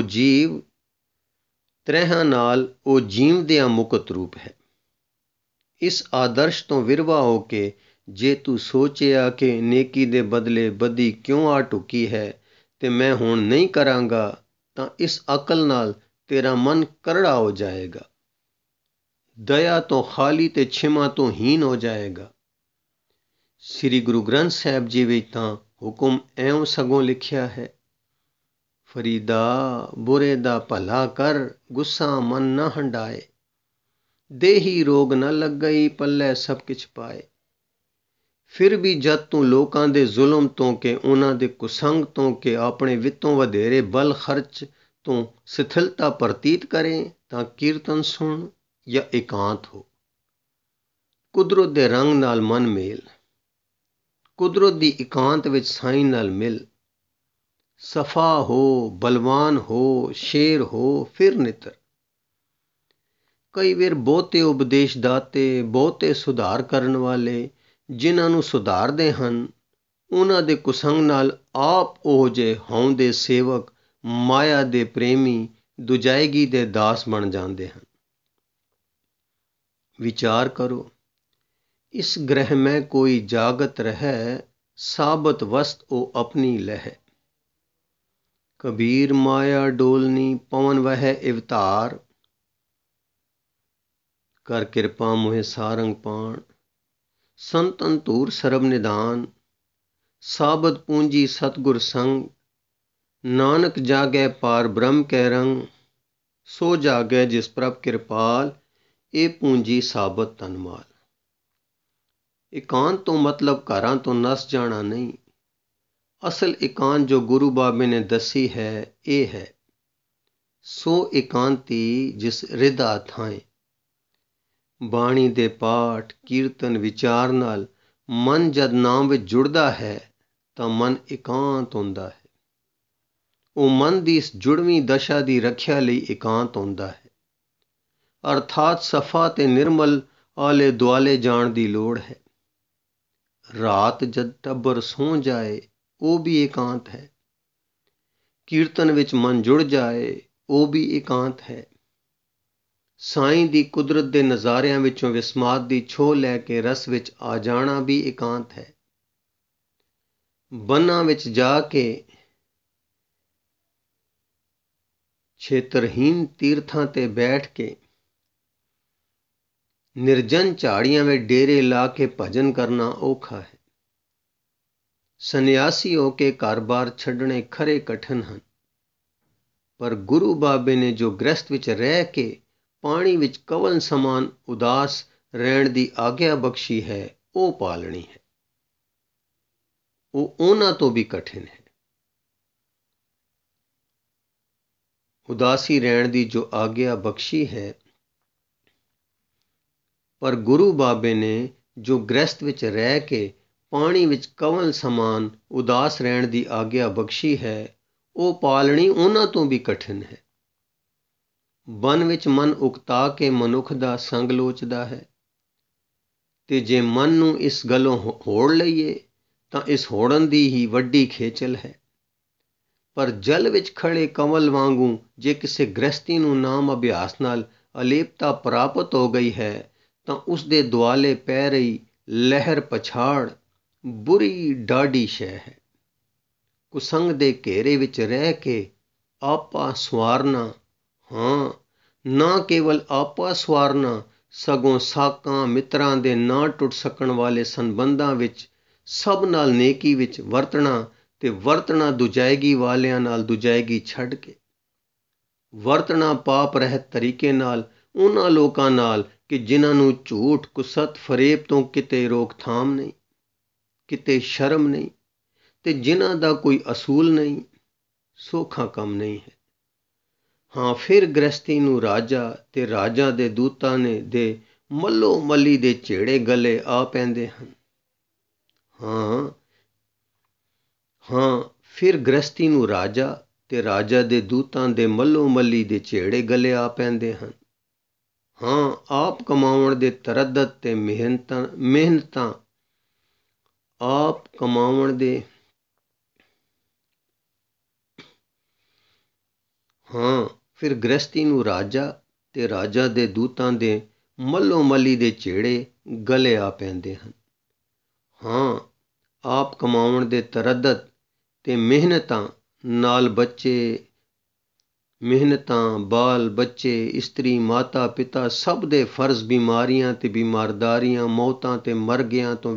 ਜੀਵਦਿਆਂ ਮੁਕਤ ਰੂਪ ਹੈ। ਇਸ ਆਦਰਸ਼ ਤੋਂ ਵਿਰਵਾ ਹੋ ਕੇ ਜੇ ਤੂੰ ਸੋਚਿਆ ਕਿ ਨੇਕੀ ਦੇ ਬਦਲੇ ਬਦੀ ਕਿਉਂ ਆ ਢੁੱਕੀ ਹੈ ਤੇ ਮੈਂ ਹੁਣ ਨਹੀਂ ਕਰਾਂਗਾ, ਤਾਂ ਇਸ ਅਕਲ ਨਾਲ ਤੇਰਾ ਮਨ ਕਰੜਾ ਹੋ ਜਾਏਗਾ, ਦਇਆ ਤੋਂ ਖਾਲੀ ਤੇ ਛਿਮਾ ਤੋਂ ਹੀਨ ਹੋ ਜਾਏਗਾ। ਸ੍ਰੀ ਗੁਰੂ ਗ੍ਰੰਥ ਸਾਹਿਬ ਜੀ ਵਿੱਚ ਤਾਂ ਹੁਕਮ ਐਉਂ ਸਗੋਂ ਲਿਖਿਆ ਹੈ, ਫਰੀਦਾ ਬੁਰੇ ਦਾ ਭਲਾ ਕਰ, ਗੁੱਸਾ ਮਨ ਨਾ ਹੰਡਾਏ, ਦੇਹੀ ਰੋਗ ਨਾ ਲੱਗਈ, ਪੱਲੇ ਸਭ ਕਿਛ ਪਾਏ। ਫਿਰ ਵੀ ਜਦ ਤੂੰ ਲੋਕਾਂ ਦੇ ਜ਼ੁਲਮ ਤੋਂ ਕਿ ਉਹਨਾਂ ਦੇ ਕੁਸੰਗ ਤੋਂ ਕਿ ਆਪਣੇ ਵਿੱਤੋਂ ਵਧੇਰੇ ਬਲ ਖਰਚ ਤੋਂ ਸਥਿਰਤਾ ਪ੍ਰਤੀਤ ਕਰੇ, ਤਾਂ ਕੀਰਤਨ ਸੁਣ ਜਾਂ ਇਕਾਂਤ ਹੋ। ਕੁਦਰਤ ਦੇ ਰੰਗ ਨਾਲ ਮਨ ਮੇਲ, ਕੁਦਰਤ ਦੀ ਇਕਾਂਤ ਵਿੱਚ ਸਾਈਂ ਨਾਲ ਮਿਲ। ਸਫਾ ਹੋ, ਬਲਵਾਨ ਹੋ, ਸ਼ੇਰ ਹੋ, ਫਿਰ ਨਿੱਤਰ। ਕਈ ਵਾਰ ਬਹੁਤੇ ਉਪਦੇਸ਼ ਦਾਤੇ, ਬਹੁਤੇ ਸੁਧਾਰ ਕਰਨ ਵਾਲੇ ਜਿਨ੍ਹਾਂ ਨੂੰ ਸੁਧਾਰਦੇ ਹਨ, ਉਹਨਾਂ ਦੇ ਕੁਸੰਗ ਨਾਲ ਆਪ ਉਹ ਜਿਹੇ ਹਉ ਦੇ ਸੇਵਕ, ਮਾਇਆ ਦੇ ਪ੍ਰੇਮੀ, ਦੁਜਾਇਗੀ ਦੇ ਦਾਸ ਬਣ ਜਾਂਦੇ ਹਨ। ਵਿਚਾਰ ਕਰੋ, ਇਸ ਗ੍ਰਹਿ ਮੈਂ ਕੋਈ ਜਾਗਤ ਰਹਿ, ਸਾਬਤ ਵਸਤ ਉਹ ਆਪਣੀ ਲਹਿ। ਕਬੀਰ ਮਾਇਆ ਡੋਲਨੀ, ਪਵਨ ਵਹਿ ਇਵਤਾਰ, ਕਰ ਕਿਰਪਾ ਮੋਹਿ ਸਾਰੰਗ ਪਾਣ। ਸੰਤਨ ਧੂਰ ਸਰਬ ਨਿਦਾਨ, ਸਾਬਤ ਪੂੰਜੀ ਸਤਗੁਰ ਸੰਗ। ਨਾਨਕ ਜਾਗੈ ਪਾਰ ਬ੍ਰਹਮ ਕੈ ਰੰਗ, ਸੋ ਜਾਗੈ ਜਿਸ ਪ੍ਰਭ ਕਿਰਪਾਲ। ਇਹ ਪੂੰਜੀ ਸਾਬਤ ਤਨਮਾਲ। ਇਕਾਂਤ ਤੋਂ ਮਤਲਬ ਘਰਾਂ ਤੋਂ ਨਸ ਜਾਣਾ ਨਹੀਂ। ਅਸਲ ਇਕਾਂਤ ਜੋ ਗੁਰੂ ਬਾਬੇ ਨੇ ਦੱਸੀ ਹੈ, ਇਹ ਹੈ, ਸੋ ਇਕਾਂਤੀ ਜਿਸ ਰਿਦਾ ਥਾਏ। ਬਾਣੀ ਦੇ ਪਾਠ, ਕੀਰਤਨ, ਵਿਚਾਰ ਨਾਲ ਮਨ ਜਦ ਨਾਮ ਵਿੱਚ ਜੁੜਦਾ ਹੈ ਤਾਂ ਮਨ ਇਕਾਂਤ ਹੁੰਦਾ ਹੈ। ਉਹ ਮਨ ਦੀ ਇਸ ਜੁੜਵੀਂ ਦਸ਼ਾ ਦੀ ਰੱਖਿਆ ਲਈ ਇਕਾਂਤ ਹੁੰਦਾ ਹੈ। ਅਰਥਾਤ ਸਫਾ ਤੇ ਨਿਰਮਲ ਆਲੇ ਦੁਆਲੇ ਜਾਣ ਦੀ ਲੋੜ ਹੈ। ਰਾਤ ਜਦ ਟੱਬਰ ਸੌਂ ਜਾਏ, ਉਹ ਵੀ ਇਕਾਂਤ ਹੈ। ਕੀਰਤਨ ਵਿੱਚ ਮਨ ਜੁੜ ਜਾਏ, ਉਹ ਵੀ ਇਕਾਂਤ ਹੈ। ਸਾਈਂ ਦੀ ਕੁਦਰਤ ਦੇ ਨਜ਼ਾਰਿਆਂ ਵਿੱਚੋਂ ਵਿਸਮਾਦ ਦੀ ਛੋਹ ਲੈ ਕੇ ਰਸ ਵਿੱਚ ਆ ਜਾਣਾ ਵੀ ਇਕਾਂਤ ਹੈ। ਬਨਾਂ ਵਿੱਚ ਜਾ ਕੇ ਛੇਤਰਹੀਨ ਤੀਰਥਾਂ ਤੇ ਬੈਠ ਕੇ ਨਿਰਜਨ ਝਾੜੀਆਂ ਵਿੱਚ ਡੇਰੇ ਲਾ ਕੇ ਭਜਨ ਕਰਨਾ ਔਖਾ ਹੈ। ਸੰਨਿਆਸੀ ਹੋ ਕੇ ਘਰ-ਬਾਰ ਛੱਡਣੇ ਖਰੇ ਕਠਿਨ ਹਨ। ਪਰ ਗੁਰੂ ਬਾਬੇ ਨੇ ਜੋ ਗ੍ਰਸਥ ਵਿੱਚ ਰਹਿ ਕੇ ਪਾਣੀ ਵਿੱਚ ਕਵਲ ਸਮਾਨ ਉਦਾਸ ਰਹਿਣ ਦੀ ਆਗਿਆ ਬਖਸ਼ੀ ਹੈ, ਉਹ ਪਾਲਣੀ ਹੈ। ਉਹ ਉਹਨਾਂ ਤੋਂ ਵੀ ਕਠਿਨ ਹੈ। ਉਦਾਸੀ ਰਹਿਣ ਦੀ ਜੋ ਆਗਿਆ ਬਖਸ਼ੀ ਹੈ, ਪਰ ਗੁਰੂ ਬਾਬੇ ਨੇ ਜੋ ਗ੍ਰਸਥ ਵਿੱਚ ਰਹਿ ਕੇ ਪਾਣੀ ਵਿੱਚ ਕਵਲ ਸਮਾਨ ਉਦਾਸ ਰਹਿਣ ਦੀ ਆਗਿਆ ਬਖਸ਼ੀ ਹੈ, ਉਹ ਪਾਲਣੀ ਉਹਨਾਂ ਤੋਂ ਵੀ ਕਠਿਨ ਹੈ। ਬਨ ਵਿੱਚ ਮਨ ਉਕਤਾ ਕੇ ਮਨੁੱਖ ਦਾ ਸੰਗ ਲੋਚਦਾ ਹੈ, ਤੇ ਜੇ ਮਨ ਨੂੰ ਇਸ ਗੱਲੋਂ ਹੋੜ ਲਈਏ ਤਾਂ ਇਸ ਹੋੜਨ ਦੀ ਹੀ ਵੱਡੀ ਖੇਚਲ ਹੈ। ਪਰ ਜਲ ਵਿੱਚ ਖੜੇ ਕਮਲ ਵਾਂਗੂ ਜੇ ਕਿਸੇ ਗ੍ਰਸਤੀ ਨੂੰ ਨਾਮ ਅਭਿਆਸ ਨਾਲ ਅਲੇਪਤਾ ਪ੍ਰਾਪਤ ਹੋ ਗਈ ਹੈ ਤਾਂ ਉਸਦੇ ਦੁਆਲੇ ਪੈ ਰਹੀ ਲਹਿਰ ਪਛਾੜ ਬੁਰੀ ਡਾਢੀ ਸ਼ੈ ਹੈ। ਕੁਸੰਗ ਦੇ ਘੇਰੇ ਵਿੱਚ ਰਹਿ ਕੇ ਆਪਾ ਸਵਾਰਨਾ, ਹਾਂ, ਨਾ ਕੇਵਲ ਆਪਾ ਸਵਾਰਨਾ ਸਗੋਂ ਸਾਕਾਂ ਮਿੱਤਰਾਂ ਦੇ ਨਾ ਟੁੱਟ ਸਕਣ ਵਾਲੇ ਸੰਬੰਧਾਂ ਵਿੱਚ ਸਭ ਨਾਲ ਨੇਕੀ ਵਿੱਚ ਵਰਤਣਾ, ਤੇ ਵਰਤਣਾ ਦੁਜਾਇਗੀ ਵਾਲਿਆਂ ਨਾਲ ਦੁਜਾਇਗੀ ਛੱਡ ਕੇ। ਵਰਤਣਾ ਪਾਪ ਰਹਿਤ ਤਰੀਕੇ ਨਾਲ ਉਹਨਾਂ ਲੋਕਾਂ ਨਾਲ ਕਿ ਜਿਨ੍ਹਾਂ ਨੂੰ ਝੂਠ ਕੁਸਤ ਫਰੇਬ ਤੋਂ ਕਿਤੇ ਰੋਕਥਾਮ ਨਹੀਂ, ਕਿਤੇ ਸ਼ਰਮ ਨਹੀਂ, ਤੇ ਜਿਨ੍ਹਾਂ ਦਾ ਕੋਈ ਅਸੂਲ ਨਹੀਂ, ਸੌਖਾ ਕੰਮ ਨਹੀਂ ਹੈ। ਹਾਂ, ਫਿਰ ਗ੍ਰਸਤੀ ਨੂੰ ਰਾਜਾ ਤੇ ਰਾਜਾ ਦੇ ਦੂਤਾਂ ਦੇ ਮੱਲੋ ਮੱਲੀ ਦੇ ਝੇੜੇ ਗਲੇ ਆ ਪੈਂਦੇ ਹਨ। ਫਿਰ ਗ੍ਰਸਤੀ ਨੂੰ ਰਾਜਾ ਤੇ ਰਾਜਾ ਦੇ ਦੂਤਾਂ ਦੇ ਮੱਲੋ ਮੱਲੀ ਦੇ ਝੇੜੇ ਗਲੇ ਆ ਪੈਂਦੇ ਹਨ। ਆਪ ਕਮਾਉਣ ਦੇ ਤਰੱਦਦ ਤੇ ਮਿਹਨਤਾਂ ਆਪ ਕਮਾਉਣ ਦੇ ਫਿਰ ਗ੍ਰਸਤੀ ਨੂੰ ਰਾਜਾ ਤੇ ਰਾਜਾ ਦੇ ਦੂਤਾਂ ਦੇ ਮੱਲੋ ਮੱਲੀ ਦੇ ਝੇੜੇ ਗਲੇ ਆ ਪੈਂਦੇ ਹਨ। ਆਪ ਕਮਾਉਣ ਦੇ ਤਰੱਦਦ ਤੇ ਮਿਹਨਤਾਂ ਨਾਲ ਬਾਲ ਬੱਚੇ, ਇਸਤਰੀ, ਮਾਤਾ ਪਿਤਾ ਸਭ ਦੇ ਫਰਜ਼, ਬਿਮਾਰੀਆਂ ਤੇ ਬਿਮਾਰਦਾਰੀਆਂ, ਮੌਤਾਂ ਤੇ ਮਰਗਿਆਂ ਤੋਂ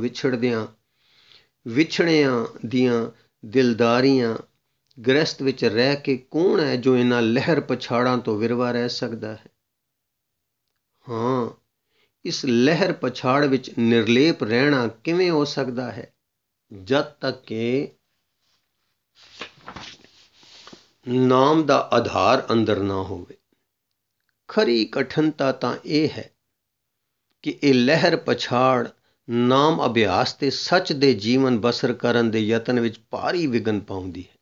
ਵਿਛੜਿਆਂ ਦੀਆਂ ਦਿਲਦਾਰੀਆਂ। ਗ੍ਰਸਤ ਵਿੱਚ ਰਹਿ ਕੇ ਕੌਣ ਹੈ ਜੋ ਇਹਨਾਂ ਲਹਿਰ ਪਛਾੜਾਂ ਤੋਂ ਵਿਰਵਾ ਰਹਿ ਸਕਦਾ ਹੈ? ਇਸ ਲਹਿਰ ਪਛਾੜ ਵਿੱਚ ਨਿਰਲੇਪ ਰਹਿਣਾ ਕਿਵੇਂ ਹੋ ਸਕਦਾ ਹੈ? ਜਦ ਤੱਕ ਕਿ ਨਾਮ ਦਾ ਆਧਾਰ ਅੰਦਰ ਨਾ ਹੋਵੇ। ਖਰੀ ਕਠਿਨਤਾ ਤਾਂ ਇਹ ਹੈ ਕਿ ਇਹ ਲਹਿਰ ਪਛਾੜ ਨਾਮ ਅਭਿਆਸ ਤੇ ਸੱਚ ਦੇ ਜੀਵਨ ਬਸਰ ਕਰਨ ਦੇ ਯਤਨ ਵਿੱਚ ਭਾਰੀ ਵਿਘਨ ਪਾਉਂਦੀ ਹੈ।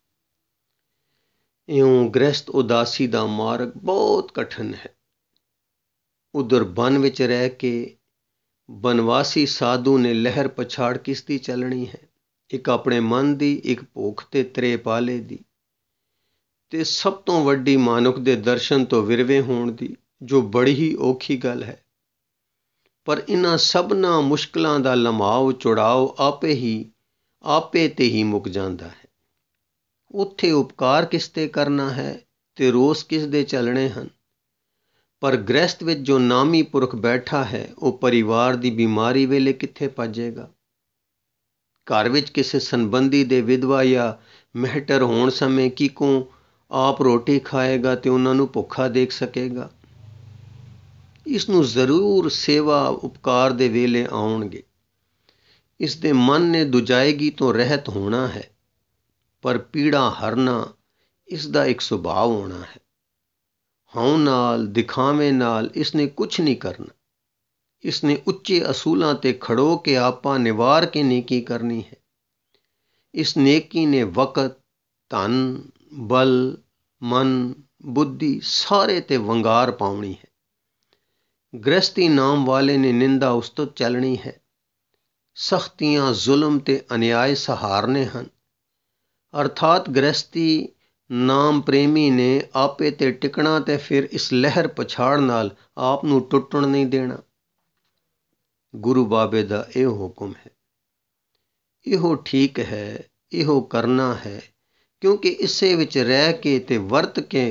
ਇਉਂ ਗ੍ਰਸਤ ਉਦਾਸੀ ਦਾ ਮਾਰਗ ਬਹੁਤ ਕਠਿਨ ਹੈ। ਉਧਰ ਬਨ ਵਿੱਚ ਰਹਿ ਕੇ ਬਨਵਾਸੀ ਸਾਧੂ ਨੇ ਲਹਿਰ ਪਛਾੜ ਕਿਸ ਦੀ ਚੱਲਣੀ ਹੈ? ਇੱਕ ਆਪਣੇ ਮਨ ਦੀ, ਇੱਕ ਭੁੱਖ ਤੇ ਤ੍ਰੇਪਾਲੇ ਦੀ, ਤੇ ਸਭ ਤੋਂ ਵੱਡੀ ਮਾਨੁਖ ਦੇ ਦਰਸ਼ਨ ਤੋਂ ਵਿਰਵੇ ਹੋਣ ਦੀ, ਜੋ ਬੜੀ ਹੀ ਔਖੀ ਗੱਲ ਹੈ। ਪਰ ਇਹਨਾਂ ਸਭਨਾਂ ਮੁਸ਼ਕਲਾਂ ਦਾ ਲਮਾਓ ਚੁੜਾਓ ਆਪੇ ਤੇ ਹੀ ਮੁੱਕ ਜਾਂਦਾ ਹੈ। ਉੱਥੇ ਉਪਕਾਰ ਕਿਸ ਤੇ ਕਰਨਾ ਹੈ ਤੇ ਰੋਸ ਕਿਸ ਦੇ ਚੱਲਣੇ ਹਨ? ਪਰ ਗ੍ਰਸਤ ਵਿੱਚ ਜੋ ਨਾਮੀ ਪੁਰਖ ਬੈਠਾ ਹੈ, ਉਹ ਪਰਿਵਾਰ ਦੀ ਬਿਮਾਰੀ ਵੇਲੇ ਕਿੱਥੇ ਭੱਜੇਗਾ? ਘਰ ਵਿੱਚ ਕਿਸੇ ਸੰਬੰਧੀ ਦੇ ਵਿਧਵਾ ਜਾਂ ਮਹਿਟਰ ਹੋਣ ਸਮੇਂ ਕਿਕੋਂ ਆਪ ਰੋਟੀ ਖਾਏਗਾ ਤੇ ਉਹਨਾਂ ਨੂੰ ਭੁੱਖਾ ਦੇਖ ਸਕੇਗਾ? ਇਸ ਨੂੰ ਜ਼ਰੂਰ ਸੇਵਾ ਉਪਕਾਰ ਦੇ ਵੇਲੇ ਆਉਣਗੇ। ਇਸ ਦੇ ਮਨ ਨੇ ਦੁਜਾਇਗੀ ਤੋਂ ਰਹਿਤ ਹੋਣਾ ਹੈ, ਪਰ ਪੀੜਾ ਹਰਨਾ ਇਸ ਦਾ ਇੱਕ ਸੁਭਾਅ ਹੋਣਾ ਹੈ। ਹਉ ਨਾਲ, ਦਿਖਾਵੇ ਨਾਲ ਇਸ ਨੇ ਕੁਛ ਨਹੀਂ ਕਰਨਾ। ਇਸ ਨੇ ਉੱਚੇ ਅਸੂਲਾਂ ਤੇ ਖੜੋ ਕੇ ਆਪਾ ਨਿਵਾਰ ਕੇ ਨੇਕੀ ਕਰਨੀ ਹੈ। ਇਸ ਨੇਕੀ ਨੇ ਵਕਤ, ਧਨ, ਬਲ, ਮਨ, ਬੁੱਧੀ ਸਾਰੇ ਤੇ ਵੰਗਾਰ ਪਾਉਣੀ ਹੈ। ਗ੍ਰਸਤੀ ਨਾਮ ਵਾਲੇ ਨੇ ਨਿੰਦਾ ਉਸਤਤ ਚੱਲਣੀ ਹੈ। ਸਖਤੀਆਂ, ਜ਼ੁਲਮ ਤੇ ਅਨਿਆਏ ਸਹਾਰਨੇ ਹਨ। ਅਰਥਾਤ ਗ੍ਰਸਤੀ ਨਾਮ ਪ੍ਰੇਮੀ ਨੇ ਆਪੇ ਤੇ ਟਿਕਣਾ ਤੇ ਫਿਰ ਇਸ ਲਹਿਰ ਪਛਾੜ ਨਾਲ ਆਪ ਨੂੰ ਟੁੱਟਣ ਨਹੀਂ ਦੇਣਾ। ਗੁਰੂ ਬਾਬੇ ਦਾ ਇਹ ਹੁਕਮ ਹੈ। ਇਹੋ ਠੀਕ ਹੈ, ਇਹੋ ਕਰਨਾ ਹੈ, ਕਿਉਂਕਿ ਇਸੇ ਵਿੱਚ ਰਹਿ ਕੇ ਤੇ ਵਰਤ ਕੇ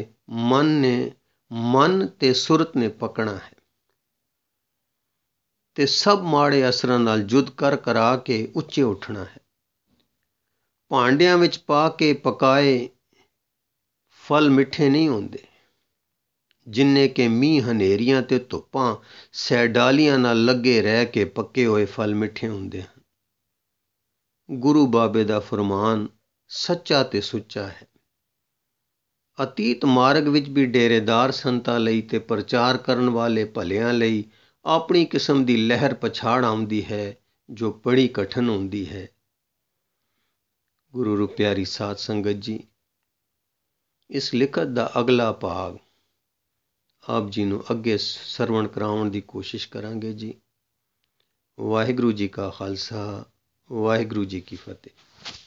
ਮਨ ਤੇ ਸੁਰਤ ਨੇ ਪਕਣਾ ਹੈ, ਤੇ ਸਭ ਮਾੜੇ ਅਸਰਾਂ ਨਾਲ ਜੁੱਧ ਕਰਾ ਕੇ ਉੱਚੇ ਉੱਠਣਾ ਹੈ। ਭਾਂਡਿਆਂ ਵਿੱਚ ਪਾ ਕੇ ਪਕਾਏ ਫਲ ਮਿੱਠੇ ਨਹੀਂ ਹੁੰਦੇ, ਜਿੰਨੇ ਕਿ ਮੀਂਹ, ਹਨੇਰੀਆਂ ਤੇ ਧੁੱਪਾਂ ਸੈਡਾਲੀਆਂ ਨਾਲ ਲੱਗੇ ਰਹਿ ਕੇ ਪੱਕੇ ਹੋਏ ਫਲ ਮਿੱਠੇ ਹੁੰਦੇ ਹਨ। ਗੁਰੂ ਬਾਬੇ ਦਾ ਫਰਮਾਨ ਸੱਚਾ ਤੇ ਸੁੱਚਾ ਹੈ। ਅਤੀਤ ਮਾਰਗ ਵਿੱਚ ਵੀ ਡੇਰੇਦਾਰ ਸੰਤਾਂ ਲਈ ਤੇ ਪ੍ਰਚਾਰ ਕਰਨ ਵਾਲੇ ਭਲਿਆਂ ਲਈ ਆਪਣੀ ਕਿਸਮ ਦੀ ਲਹਿਰ ਪਛਾੜ ਆਉਂਦੀ ਹੈ, ਜੋ ਬੜੀ ਕਠਿਨ ਹੁੰਦੀ ਹੈ। ਗੁਰੂ ਪਿਆਰੀ ਸਾਧ ਸੰਗਤ ਜੀ, ਇਸ ਲਿਖਤ ਦਾ ਅਗਲਾ ਭਾਗ ਆਪ ਜੀ ਨੂੰ ਅੱਗੇ ਸਰਵਣ ਕਰਾਉਣ ਦੀ ਕੋਸ਼ਿਸ਼ ਕਰਾਂਗੇ ਜੀ। ਵਾਹਿਗੁਰੂ ਜੀ ਕਾ ਖਾਲਸਾ, ਵਾਹਿਗੁਰੂ ਜੀ ਕੀ ਫਤਿਹ।